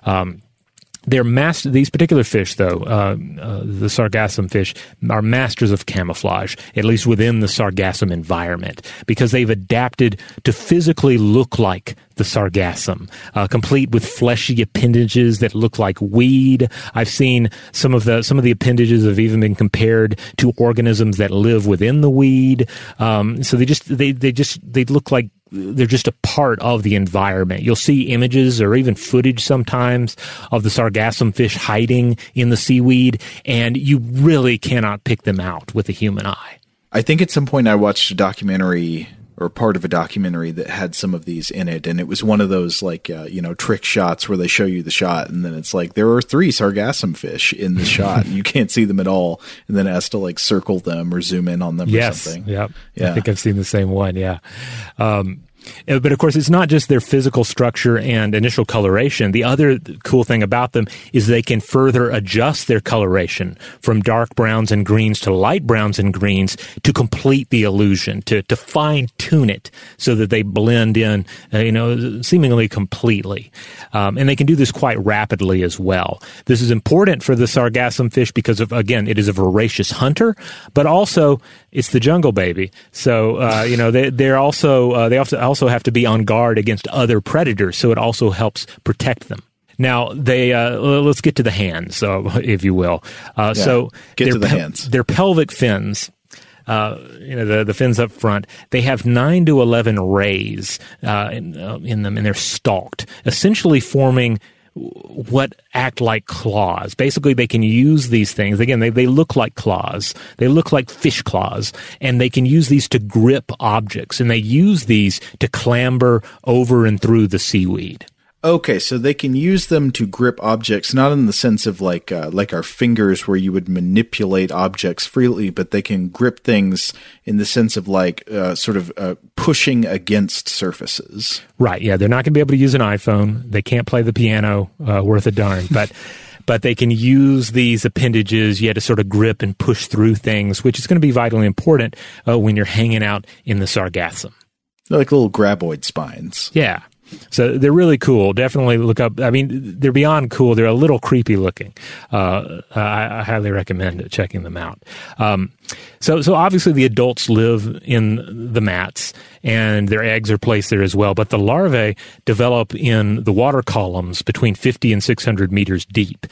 These particular fish, though, the sargassum fish, are masters of camouflage, at least within the sargassum environment, because they've adapted to physically look like the sargassum, complete with fleshy appendages that look like weed. I've seen some of the appendages have even been compared to organisms that live within the weed. So they look like they're just a part of the environment. You'll see images or even footage sometimes of the sargassum fish hiding in the seaweed, and you really cannot pick them out with the human eye. I think at some point I watched a documentary or part of a documentary that had some of these in it, and it was one of those trick shots where they show you the shot and then it's like there are 3 sargassum fish in the shot and you can't see them at all, and then it has to circle them or zoom in on them or something. Yeah. I think I've seen the same one. Yeah. But of course, it's not just their physical structure and initial coloration. The other cool thing about them is they can further adjust their coloration from dark browns and greens to light browns and greens to complete the illusion, to fine tune it so that they blend in, seemingly completely. And they can do this quite rapidly as well. This is important for the sargassum fish because it is a voracious hunter, but also it's the jungle baby. So, they also have to be on guard against other predators, so it also helps protect them. Now, let's get to the hands, if you will. So get to the hands. Their pelvic fins, the fins up front, they have 9 to 11 rays in them, and they're stalked, essentially forming what act like claws. Basically, they can use these things. Again, they look like claws. They look like fish claws, and they can use these to grip objects, and they use these to clamber over and through the seaweed. Okay, so they can use them to grip objects, not in the sense of like our fingers where you would manipulate objects freely, but they can grip things in the sense of pushing against surfaces. Right, yeah. They're not going to be able to use an iPhone. They can't play the piano worth a darn, but they can use these appendages to sort of grip and push through things, which is going to be vitally important when you're hanging out in the sargassum. They're like little graboid spines. Yeah. So they're really cool. Definitely look up. I mean, they're beyond cool. They're a little creepy looking. I highly recommend checking them out. So obviously the adults live in the mats and their eggs are placed there as well. But the larvae develop in the water columns between 50 and 600 meters deep.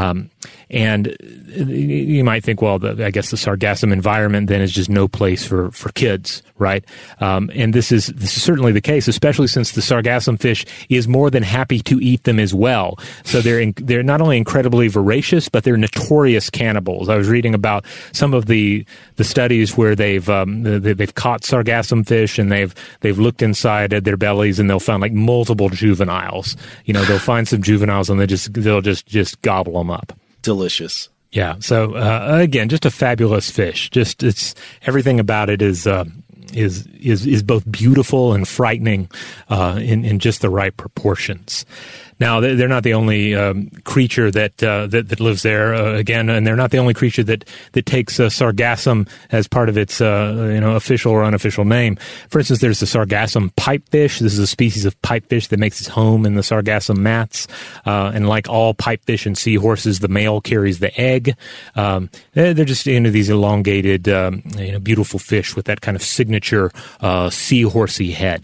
And you might think, well, I guess the sargassum environment then is just no place for kids, right? And this is certainly the case, especially since the sargassum fish is more than happy to eat them as well. So they're not only incredibly voracious, but they're notorious cannibals. I was reading about some of the studies where they've caught sargassum fish and they've looked inside at their bellies and they'll find like multiple juveniles. They'll find some juveniles and they'll just gobble them up. Delicious. Yeah. So again, just a fabulous fish. Just everything about it is both beautiful and frightening in just the right proportions. Now, they're not the only creature that lives there, again, and they're not the only creature that takes sargassum as part of its official or unofficial name. For instance, there's the sargassum pipefish. This is a species of pipefish that makes its home in the sargassum mats. And like all pipefish and seahorses, the male carries the egg. They're just these elongated, beautiful fish with that kind of signature seahorsey head.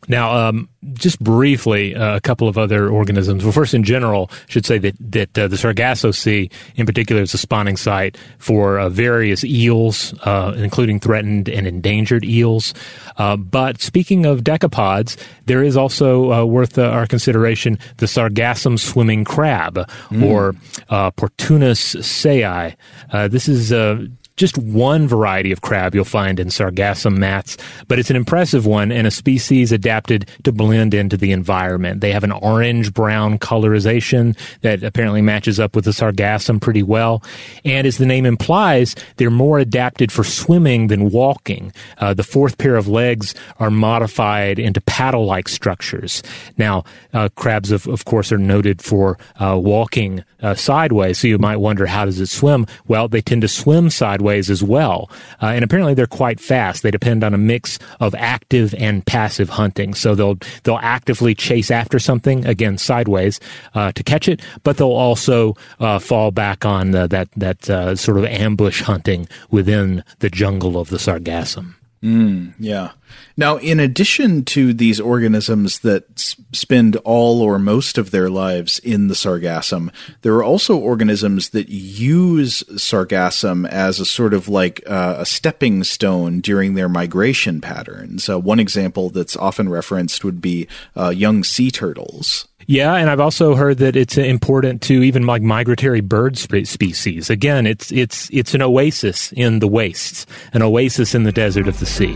Now, just briefly, a couple of other organisms. Well, first, in general, I should say that the Sargasso Sea, in particular, is a spawning site for various eels, including threatened and endangered eels. But speaking of decapods, there is also worth our consideration the Sargassum swimming crab, or Portunus sayi. This is just one variety of crab you'll find in Sargassum mats, but it's an impressive one and a species adapted to blend into the environment. They have an orange-brown colorization that apparently matches up with the Sargassum pretty well, and as the name implies, they're more adapted for swimming than walking. The fourth pair of legs are modified into paddle-like structures. Now, crabs, of course, are noted for walking sideways, so you might wonder, how does it swim? Well, they tend to swim sideways as well. And apparently they're quite fast. They depend on a mix of active and passive hunting. So they'll actively chase after something, again, sideways, to catch it, but they'll also fall back on that sort of ambush hunting within the jungle of the Sargassum. Yeah. Now, in addition to these organisms that spend all or most of their lives in the Sargassum, there are also organisms that use Sargassum as a sort of like a stepping stone during their migration patterns. One example that's often referenced would be young sea turtles. Yeah, and I've also heard that it's important to even like migratory bird species. Again, it's an oasis in the wastes, an oasis in the desert of the sea.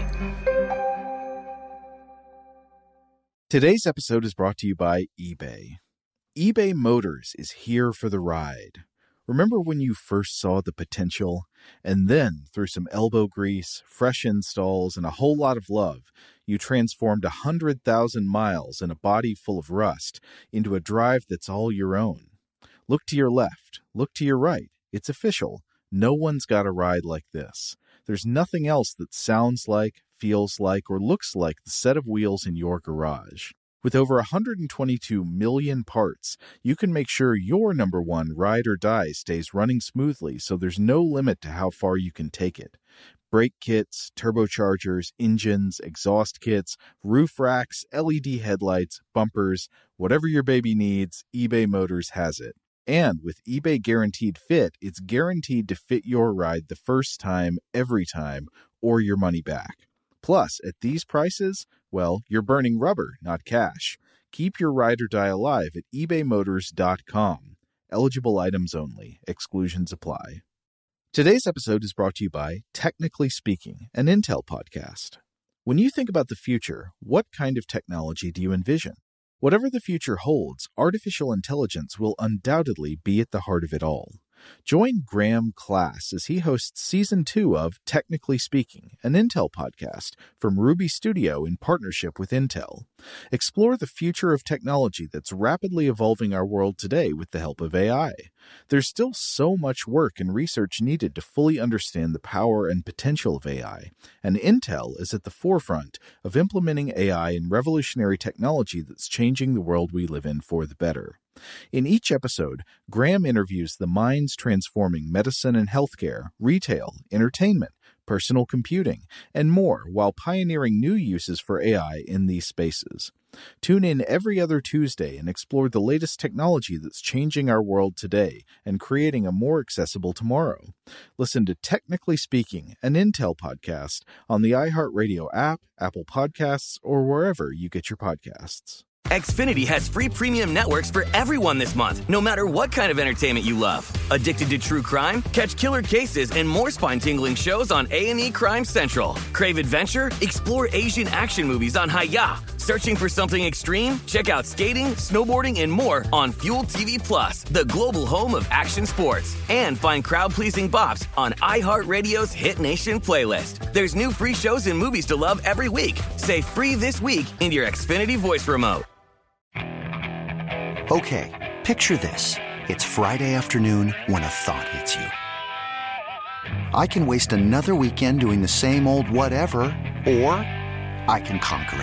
Today's episode is brought to you by eBay. eBay Motors is here for the ride. Remember when you first saw the potential? And then, through some elbow grease, fresh installs, and a whole lot of love, you transformed 100,000 miles and a body full of rust into a drive that's all your own. Look to your left. Look to your right. It's official. No one's got a ride like this. There's nothing else that sounds like, feels like, or looks like the set of wheels in your garage. With over 122 million parts, you can make sure your number one ride or die stays running smoothly, so there's no limit to how far you can take it. Brake kits, turbochargers, engines, exhaust kits, roof racks, LED headlights, bumpers, whatever your baby needs, eBay Motors has it. And with eBay Guaranteed Fit, it's guaranteed to fit your ride the first time, every time, or your money back. Plus, at these prices, well, you're burning rubber, not cash. Keep your ride or die alive at ebaymotors.com. Eligible items only. Exclusions apply. Today's episode is brought to you by Technically Speaking, an Intel podcast. When you think about the future, what kind of technology do you envision? Whatever the future holds, artificial intelligence will undoubtedly be at the heart of it all. Join Graham Class as he hosts Season 2 of Technically Speaking, an Intel podcast from Ruby Studio in partnership with Intel. Explore the future of technology that's rapidly evolving our world today with the help of AI. There's still so much work and research needed to fully understand the power and potential of AI, and Intel is at the forefront of implementing AI in revolutionary technology that's changing the world we live in for the better. In each episode, Graham interviews the minds transforming medicine and healthcare, retail, entertainment, personal computing, and more while pioneering new uses for AI in these spaces. Tune in every other Tuesday and explore the latest technology that's changing our world today and creating a more accessible tomorrow. Listen to Technically Speaking, an Intel podcast on the iHeartRadio app, Apple Podcasts, or wherever you get your podcasts. Xfinity has free premium networks for everyone this month, no matter what kind of entertainment you love. Addicted to true crime? Catch killer cases and more spine-tingling shows on A&E Crime Central. Crave adventure? Explore Asian action movies on Hi-Ya. Searching for something extreme? Check out skating, snowboarding, and more on Fuel TV Plus, the global home of action sports. And find crowd-pleasing bops on iHeartRadio's Hit Nation playlist. There's new free shows and movies to love every week. Say free this week in your Xfinity voice remote. Okay, picture this. It's Friday afternoon when a thought hits you. I can waste another weekend doing the same old whatever, or I can conquer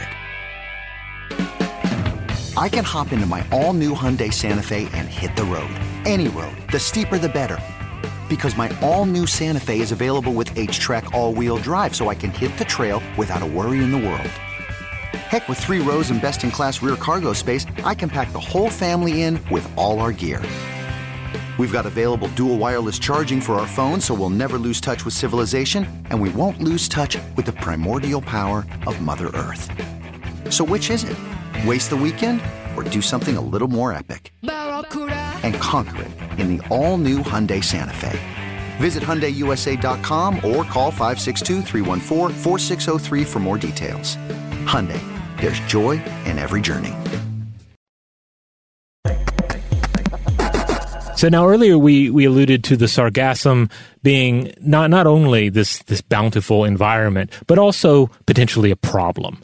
it. I can hop into my all-new Hyundai Santa Fe and hit the road. Any road. The steeper, the better. Because my all-new Santa Fe is available with H-Track all-wheel drive, so I can hit the trail without a worry in the world. Heck, with 3 rows and best-in-class rear cargo space, I can pack the whole family in with all our gear. We've got available dual wireless charging for our phones, so we'll never lose touch with civilization, and we won't lose touch with the primordial power of Mother Earth. So which is it? Waste the weekend or do something a little more epic? And conquer it in the all-new Hyundai Santa Fe. Visit HyundaiUSA.com or call 562-314-4603 for more details. Hyundai, there's joy in every journey. So now earlier we alluded to the sargassum being not only this bountiful environment, but also potentially a problem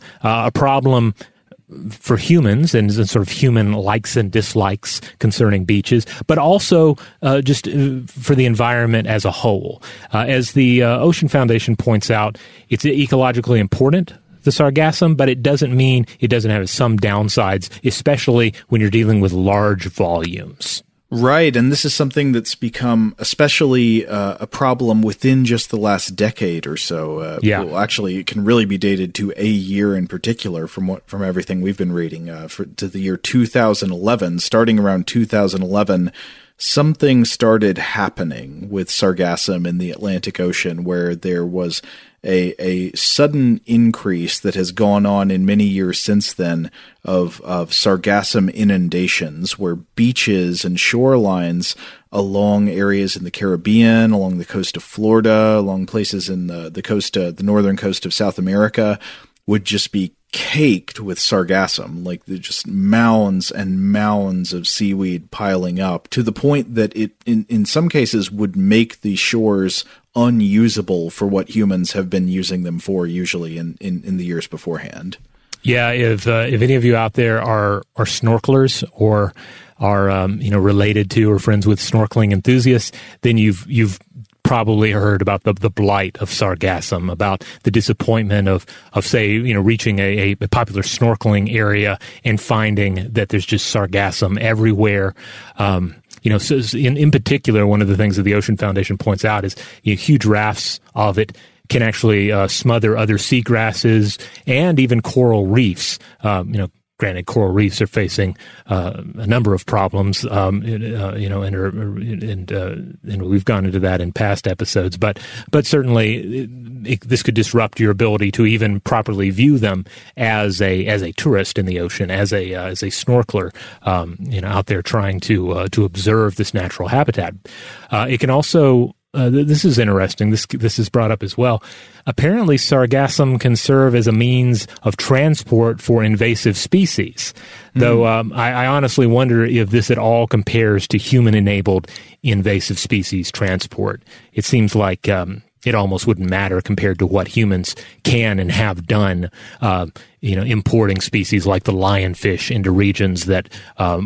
for humans and sort of human likes and dislikes concerning beaches, but also just for the environment as a whole. As the Ocean Foundation points out, it's ecologically important, the sargassum, but it doesn't mean it doesn't have some downsides, especially when you're dealing with large volumes. Right, and this is something that's become especially a problem within just the last decade or so. Well, actually, it can really be dated to a year in particular from everything we've been reading, to the year 2011. Starting around 2011, something started happening with sargassum in the Atlantic Ocean, where there was a sudden increase that has gone on in many years since then of sargassum inundations, where beaches and shorelines along areas in the Caribbean, along the coast of Florida, along places in the northern coast of South America would just be caked with sargassum, like just mounds and mounds of seaweed piling up, to the point that it, in some cases, would make the shores unusable for what humans have been using them for, usually in the years beforehand. Yeah, if any of you out there are snorkelers or are related to or friends with snorkeling enthusiasts, then you've probably heard about the blight of sargassum, about the disappointment of say, reaching a popular snorkeling area and finding that there's just sargassum everywhere. So in particular, one of the things that the Ocean Foundation points out is huge rafts of it can actually smother other seagrasses and even coral reefs. Granted, coral reefs are facing a number of problems, and we've gone into that in past episodes. But certainly, this could disrupt your ability to even properly view them as a tourist in the ocean, as a snorkeler, out there trying to observe this natural habitat. It can also this is interesting. This is brought up as well. Apparently, sargassum can serve as a means of transport for invasive species, though I honestly wonder if this at all compares to human-enabled invasive species transport. It seems like it almost wouldn't matter compared to what humans can and have done, importing species like the lionfish into regions that are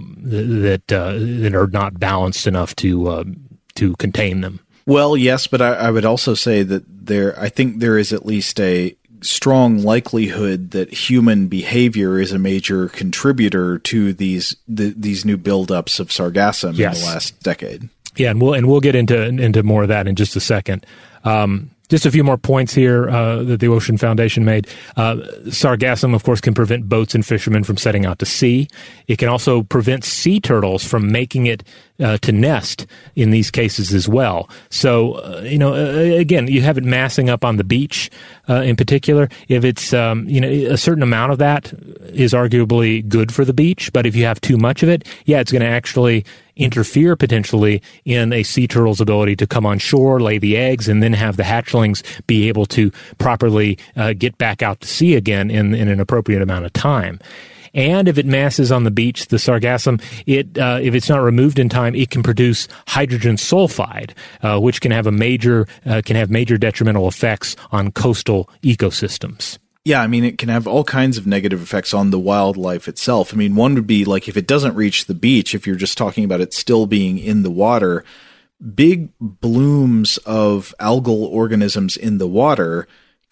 not balanced enough to contain them. Well, yes, but I would also say that I think there is at least a strong likelihood that human behavior is a major contributor to these new buildups of sargassum in the last decade. Yeah, and we'll get into more of that in just a second. Just a few more points here that the Ocean Foundation made. Sargassum, of course, can prevent boats and fishermen from setting out to sea. It can also prevent sea turtles from making it to nest in these cases as well. So, again, you have it massing up on the beach in particular. If it's, a certain amount of that is arguably good for the beach, but if you have too much of it, it's going to actually interfere potentially in a sea turtle's ability to come on shore, lay the eggs, and then have the hatchlings be able to properly get back out to sea again in an appropriate amount of time. And if it masses on the beach, the sargassum, if it's not removed in time, it can produce hydrogen sulfide, which can have major detrimental effects on coastal ecosystems. Yeah, I mean, it can have all kinds of negative effects on the wildlife itself. I mean, one would be like if it doesn't reach the beach, if you're just talking about it still being in the water, big blooms of algal organisms in the water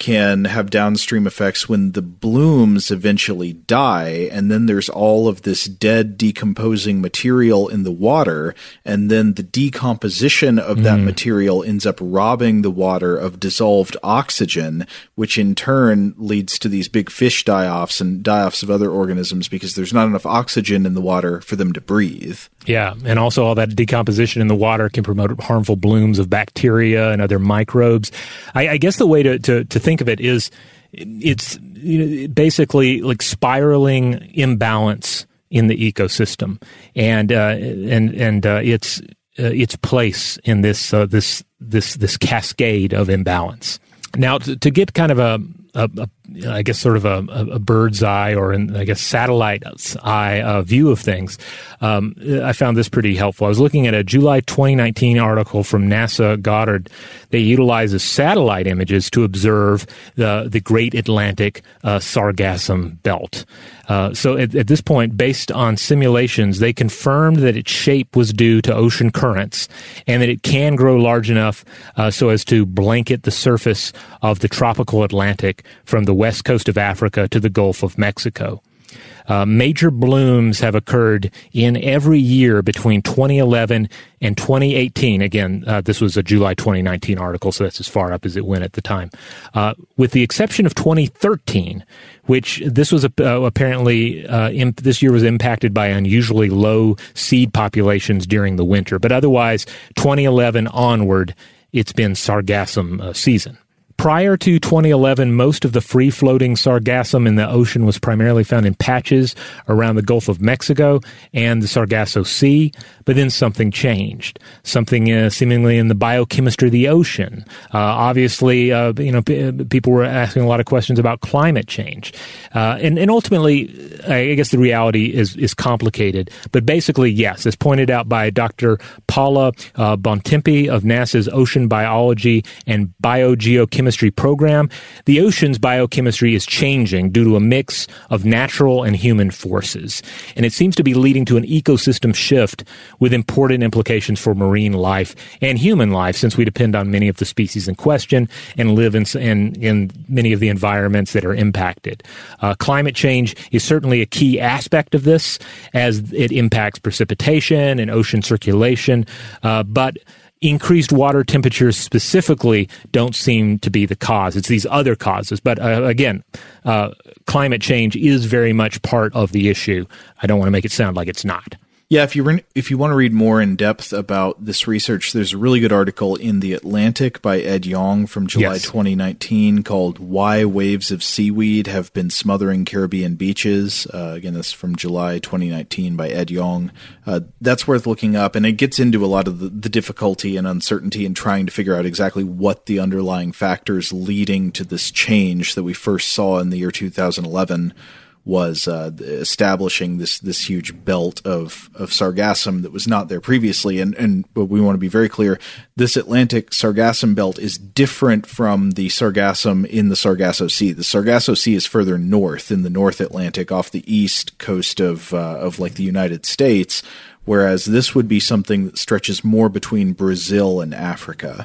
can have downstream effects when the blooms eventually die, and then there's all of this dead, decomposing material in the water, and then the decomposition of that material ends up robbing the water of dissolved oxygen, which in turn leads to these big fish die-offs and die-offs of other organisms because there's not enough oxygen in the water for them to breathe. Yeah, and also all that decomposition in the water can promote harmful blooms of bacteria and other microbes. I guess the way to think of it is it's basically like spiraling imbalance in the ecosystem, and its place in this cascade of imbalance. Now, to get kind of a bird's eye, or satellite's eye view of things, I found this pretty helpful. I was looking at a July 2019 article from NASA Goddard. They utilizes satellite images to observe the Great Atlantic Sargassum Belt. So at this point, based on simulations, they confirmed that its shape was due to ocean currents and that it can grow large enough so as to blanket the surface of the tropical Atlantic from the west coast of Africa to the Gulf of Mexico. Major blooms have occurred in every year between 2011 and 2018. Again, this was a July 2019 article, so that's as far up as it went at the time. With the exception of 2013, which this was apparently this year was impacted by unusually low seed populations during the winter. But otherwise, 2011 onward, it's been sargassum season. Prior to 2011, most of the free-floating sargassum in the ocean was primarily found in patches around the Gulf of Mexico and the Sargasso Sea, but then something changed, something seemingly in the biochemistry of the ocean. Obviously, people were asking a lot of questions about climate change. And ultimately, I guess the reality is complicated. But basically, yes, as pointed out by Dr. Paula Bontempi of NASA's Ocean Biology and Biogeochemistry program, the ocean's biochemistry is changing due to a mix of natural and human forces. And it seems to be leading to an ecosystem shift with important implications for marine life and human life, since we depend on many of the species in question and live in many of the environments that are impacted. Climate change is certainly a key aspect of this, as it impacts precipitation and ocean circulation, but increased water temperatures specifically don't seem to be the cause. It's these other causes. But again, climate change is very much part of the issue. I don't want to make it sound like it's not. Yeah, if you want to read more in depth about this research, there's a really good article in The Atlantic by Ed Yong from July 2019 called "Why Waves of Seaweed Have Been Smothering Caribbean Beaches." Again, this is from July 2019 by Ed Yong. That's worth looking up, and it gets into a lot of the difficulty and uncertainty in trying to figure out exactly what the underlying factors leading to this change that we first saw in the year 2011 was establishing this huge belt of sargassum that was not there previously. But we want to be very clear, this Atlantic sargassum belt is different from the sargassum in the Sargasso Sea. The Sargasso Sea is further north in the North Atlantic off the east coast of like the United States, whereas this would be something that stretches more between Brazil and Africa.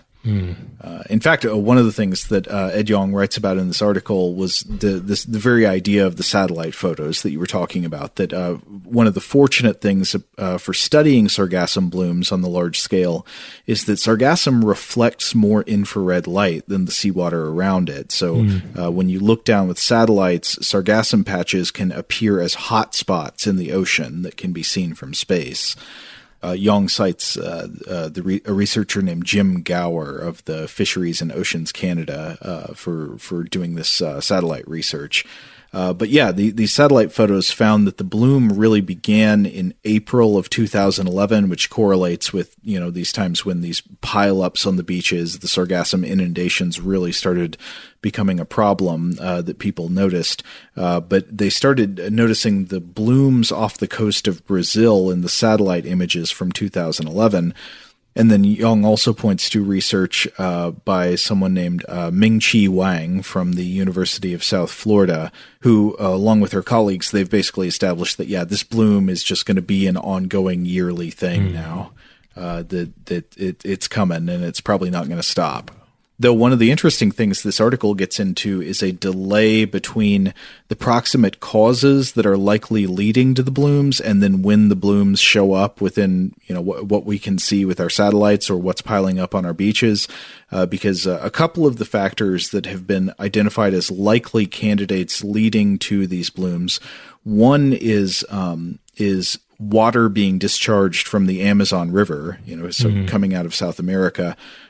In fact, one of the things that Ed Yong writes about in this article was the very idea of the satellite photos that you were talking about, that one of the fortunate things for studying sargassum blooms on the large scale is that sargassum reflects more infrared light than the seawater around it. So when you look down with satellites, sargassum patches can appear as hot spots in the ocean that can be seen from space. Yong cites a researcher named Jim Gower of the Fisheries and Oceans Canada for doing this satellite research. But yeah, these satellite photos found that the bloom really began in April of 2011, which correlates with, these times when these pileups on the beaches, the sargassum inundations really started becoming a problem that people noticed. But they started noticing the blooms off the coast of Brazil in the satellite images from 2011. And then Yong also points to research by someone named Ming-Chi Wang from the University of South Florida, who, along with her colleagues, they've basically established that, this bloom is just going to be an ongoing yearly thing now, that it's coming and it's probably not going to stop. Though one of the interesting things this article gets into is a delay between the proximate causes that are likely leading to the blooms and then when the blooms show up within, what we can see with our satellites or what's piling up on our beaches. Because a couple of the factors that have been identified as likely candidates leading to these blooms, one is water being discharged from the Amazon River, coming out of South America.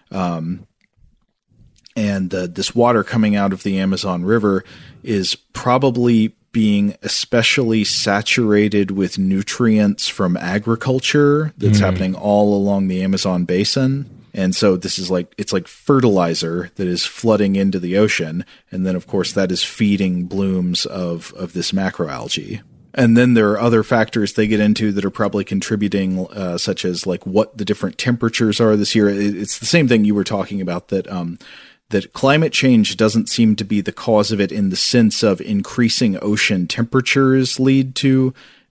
And this water coming out of the Amazon River is probably being especially saturated with nutrients from agriculture that's happening all along the Amazon basin. And so this is it's like fertilizer that is flooding into the ocean. And then, of course, that is feeding blooms of this macroalgae. And then there are other factors they get into that are probably contributing, such as what the different temperatures are this year. It's the same thing you were talking about, that climate change doesn't seem to be the cause of it in the sense of increasing ocean temperatures lead to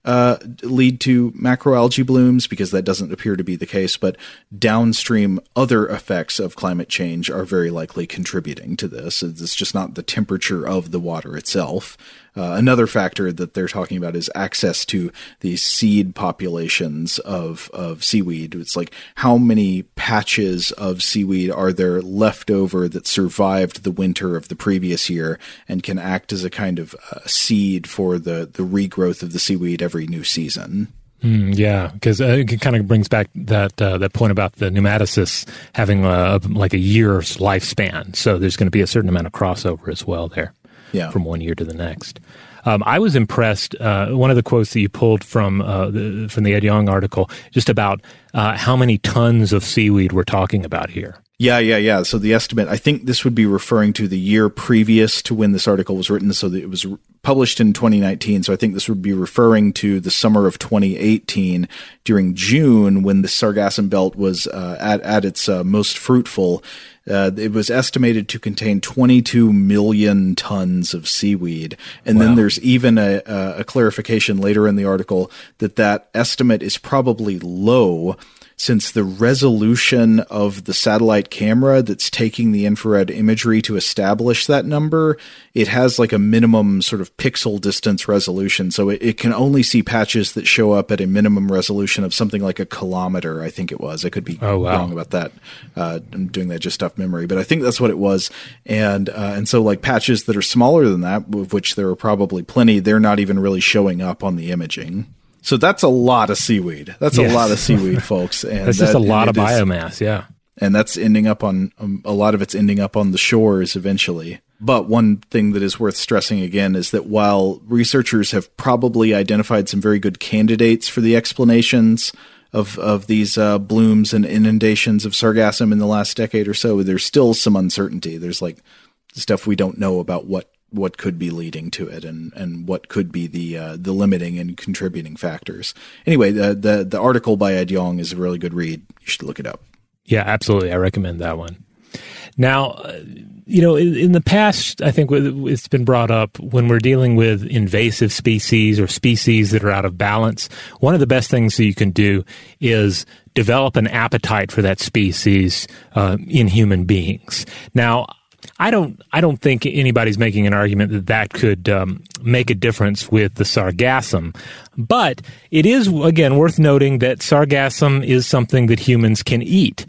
macroalgae blooms, because that doesn't appear to be the case, but downstream other effects of climate change are very likely contributing to this. It's just not the temperature of the water itself. Another factor that they're talking about is access to these seed populations of seaweed. It's like, how many patches of seaweed are there left over that survived the winter of the previous year and can act as a kind of seed for the regrowth of the seaweed every new season? Yeah, because it kind of brings back that point about the nematocysts having a year's lifespan. So there's going to be a certain amount of crossover as well there. Yeah. From one year to the next. I was impressed. One of the quotes that you pulled from the Ed Yong article, just about how many tons of seaweed we're talking about here. Yeah. So the estimate, I think this would be referring to the year previous to when this article was written. So that it was published in 2019. So I think this would be referring to the summer of 2018 during June, when the Sargassum Belt was at its most fruitful. It was estimated to contain 22 million tons of seaweed. And then there's even a clarification later in the article that estimate is probably low, since the resolution of the satellite camera that's taking the infrared imagery to establish that number, it has a minimum sort of pixel distance resolution. So it can only see patches that show up at a minimum resolution of something like a kilometer, I think it was. I could be wrong about that. I'm doing that just off memory, but I think that's what it was. And so patches that are smaller than that, of which there are probably plenty, they're not even really showing up on the imaging. So that's a lot of seaweed. That's a lot of seaweed, folks. And that's just a lot of biomass, yeah. And that's ending up on, a lot of it's ending up on the shores eventually. But one thing that is worth stressing again is that while researchers have probably identified some very good candidates for the explanations of these blooms and inundations of sargassum in the last decade or so, there's still some uncertainty. There's stuff we don't know about what could be leading to it and what could be the limiting and contributing factors. Anyway, the article by Ed Yong is a really good read. You should look it up. Yeah, absolutely. I recommend that one. Now, in the past, I think it's been brought up when we're dealing with invasive species or species that are out of balance, one of the best things that you can do is develop an appetite for that species in human beings. Now, I don't think anybody's making an argument that could make a difference with the sargassum, but it is, again, worth noting that sargassum is something that humans can eat.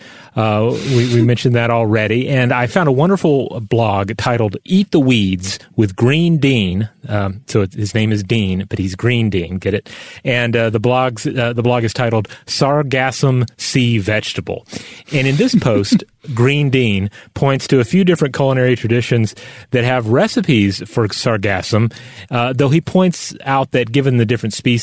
We mentioned that already, and I found a wonderful blog titled "Eat the Weeds" with Green Dean. So his name is Dean, but he's Green Dean. Get it? And the blog is titled "Sargassum Sea Vegetable." And in this post, Green Dean points to a few different culinary traditions that have recipes for sargassum, though he points out that given the different species,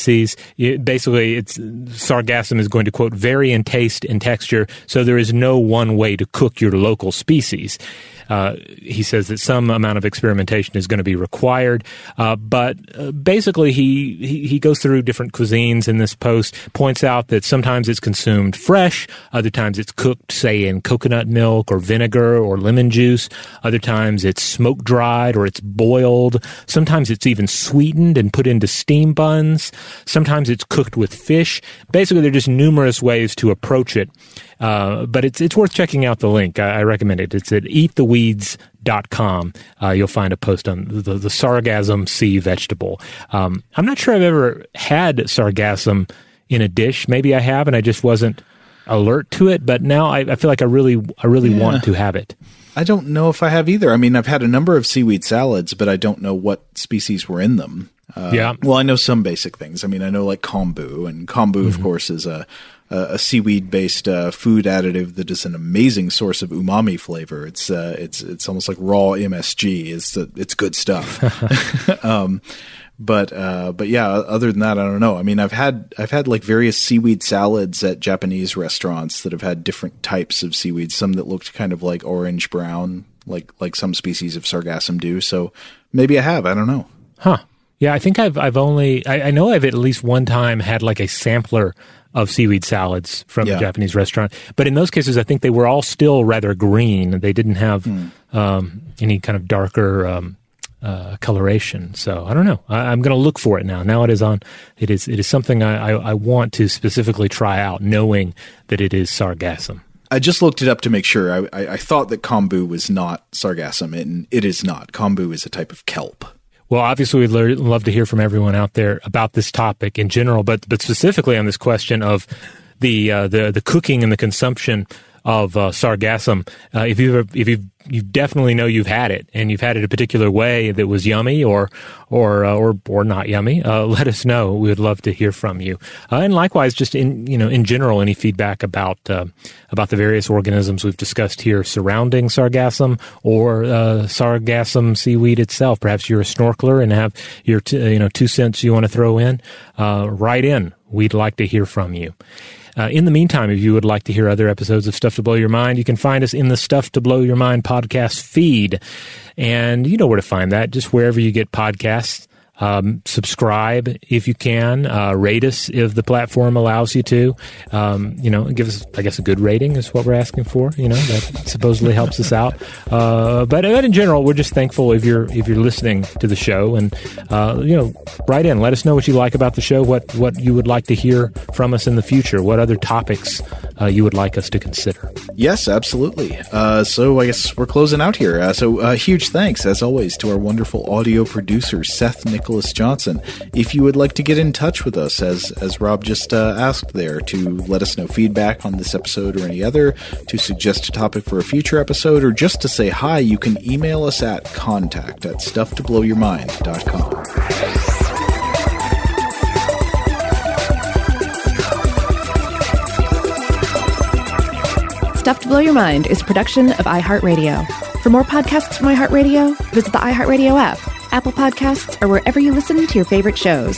sargassum is going to, quote, vary in taste and texture, so there is no one way to cook your local species. He says that some amount of experimentation is going to be required, but basically he goes through different cuisines in this post, points out that sometimes it's consumed fresh, other times it's cooked, say, in coconut milk or vinegar or lemon juice, other times it's smoke-dried or it's boiled, sometimes it's even sweetened and put into steam buns, sometimes it's cooked with fish. Basically, there are just numerous ways to approach it. But it's worth checking out the link. I recommend it. It's at eattheweeds.com. You'll find a post on the sargassum sea vegetable. I'm not sure I've ever had sargassum in a dish. Maybe I have, and I just wasn't alert to it. But now I feel like I really want to have it. I don't know if I have either. I mean, I've had a number of seaweed salads, but I don't know what species were in them. Well, I know some basic things. I mean, I know like kombu, and kombu, of course, is a seaweed-based food additive that is an amazing source of umami flavor. It's almost like raw MSG. It's good stuff. But yeah, other than that, I don't know. I mean, I've had like various seaweed salads at Japanese restaurants that have had different types of seaweed. Some that looked kind of like orange brown, like some species of sargassum do. So maybe I have. I don't know. Huh. Yeah, I think I've only I know I've at least one time had like a sampler of seaweed salads from a Japanese restaurant. But in those cases, I think they were all still rather green. They didn't have any kind of darker coloration. So I don't know. I'm going to look for it now. Now it is on. It is something I want to specifically try out, knowing that it is sargassum. I just looked it up to make sure. I thought that kombu was not sargassum, and it is not. Kombu is a type of kelp. Well, obviously, we'd love to hear from everyone out there about this topic in general, but specifically on this question of the cooking and the consumption of sargassum. If you definitely know you've had it, and you've had it a particular way that was yummy or not yummy, let us know. We would love to hear from you. And likewise, just in general, any feedback about the various organisms we've discussed here surrounding sargassum or sargassum seaweed itself. Perhaps you're a snorkeler and have your 2 cents you want to throw in. Write in. We'd like to hear from you. In the meantime, if you would like to hear other episodes of Stuff to Blow Your Mind, you can find us in the Stuff to Blow Your Mind podcast feed. And you know where to find that, just wherever you get podcasts. Subscribe if you can. Rate us if the platform allows you to. Give us, I guess, a good rating is what we're asking for. That supposedly helps us out. But in general, we're just thankful if you're listening to the show, and write in. Let us know what you like about the show. What you would like to hear from us in the future. What other topics you would like us to consider. Yes, absolutely. So I guess we're closing out here. So huge thanks, as always, to our wonderful audio producer, Seth Nicholas Johnson. If you would like to get in touch with us, as Rob just asked there, to let us know feedback on this episode or any other, to suggest a topic for a future episode, or just to say hi, you can email us at contact@stufftoblowyourmind.com. Stuff to Blow Your Mind is a production of iHeartRadio. For more podcasts from iHeartRadio, visit the iHeartRadio app, Apple Podcasts, or wherever you listen to your favorite shows.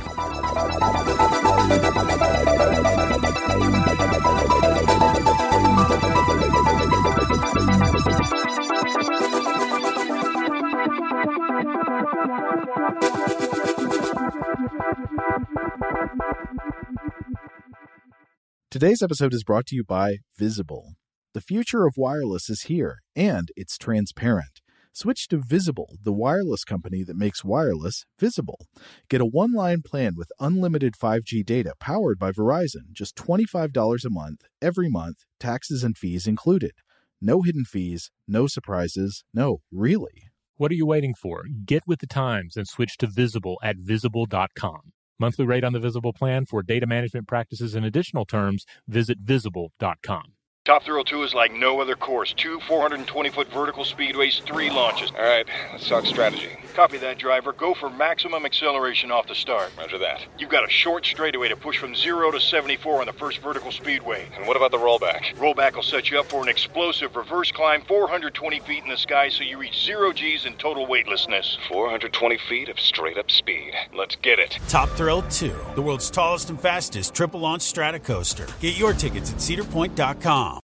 Today's episode is brought to you by Visible. The future of wireless is here, and it's transparent. Switch to Visible, the wireless company that makes wireless visible. Get a one-line plan with unlimited 5G data powered by Verizon, just $25 a month, every month, taxes and fees included. No hidden fees, no surprises, no, really. What are you waiting for? Get with the times and switch to Visible at Visible.com. Monthly rate on the Visible plan. For data management practices and additional terms, visit Visible.com. Top Thrill 2 is like no other course. 2 420-foot vertical speedways, 3 launches. All right, let's talk strategy. Copy that, driver. Go for maximum acceleration off the start. Roger that. You've got a short straightaway to push from 0 to 74 on the first vertical speedway. And what about the rollback? Rollback will set you up for an explosive reverse climb 420 feet in the sky so you reach 0 Gs in total weightlessness. 420 feet of straight-up speed. Let's get it. Top Thrill 2, the world's tallest and fastest triple-launch strata coaster. Get your tickets at cedarpoint.com.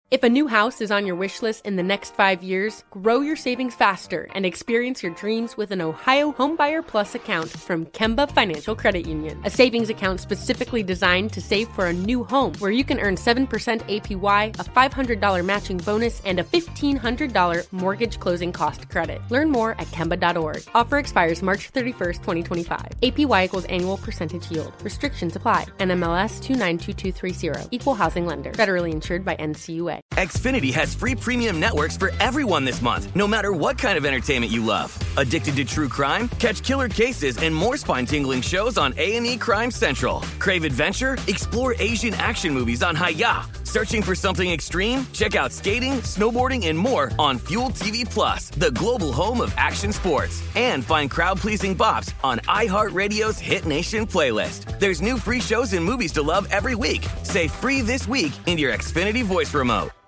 If a new house is on your wish list in the next 5 years, grow your savings faster and experience your dreams with an Ohio Homebuyer Plus account from Kemba Financial Credit Union. A savings account specifically designed to save for a new home, where you can earn 7% APY, a $500 matching bonus, and a $1,500 mortgage closing cost credit. Learn more at Kemba.org. Offer expires March 31st, 2025. APY equals annual percentage yield. Restrictions apply. NMLS 292230. Equal housing lender. Federally insured by NCUA. Xfinity has free premium networks for everyone this month, no matter what kind of entertainment you love. Addicted to true crime? Catch killer cases and more spine-tingling shows on A&E Crime Central. Crave adventure? Explore Asian action movies on Hi-Ya. Searching for something extreme? Check out skating, snowboarding, and more on Fuel TV Plus, the global home of action sports. And find crowd-pleasing bops on iHeartRadio's Hit Nation playlist. There's new free shows and movies to love every week. Say free this week in your Xfinity voice remote.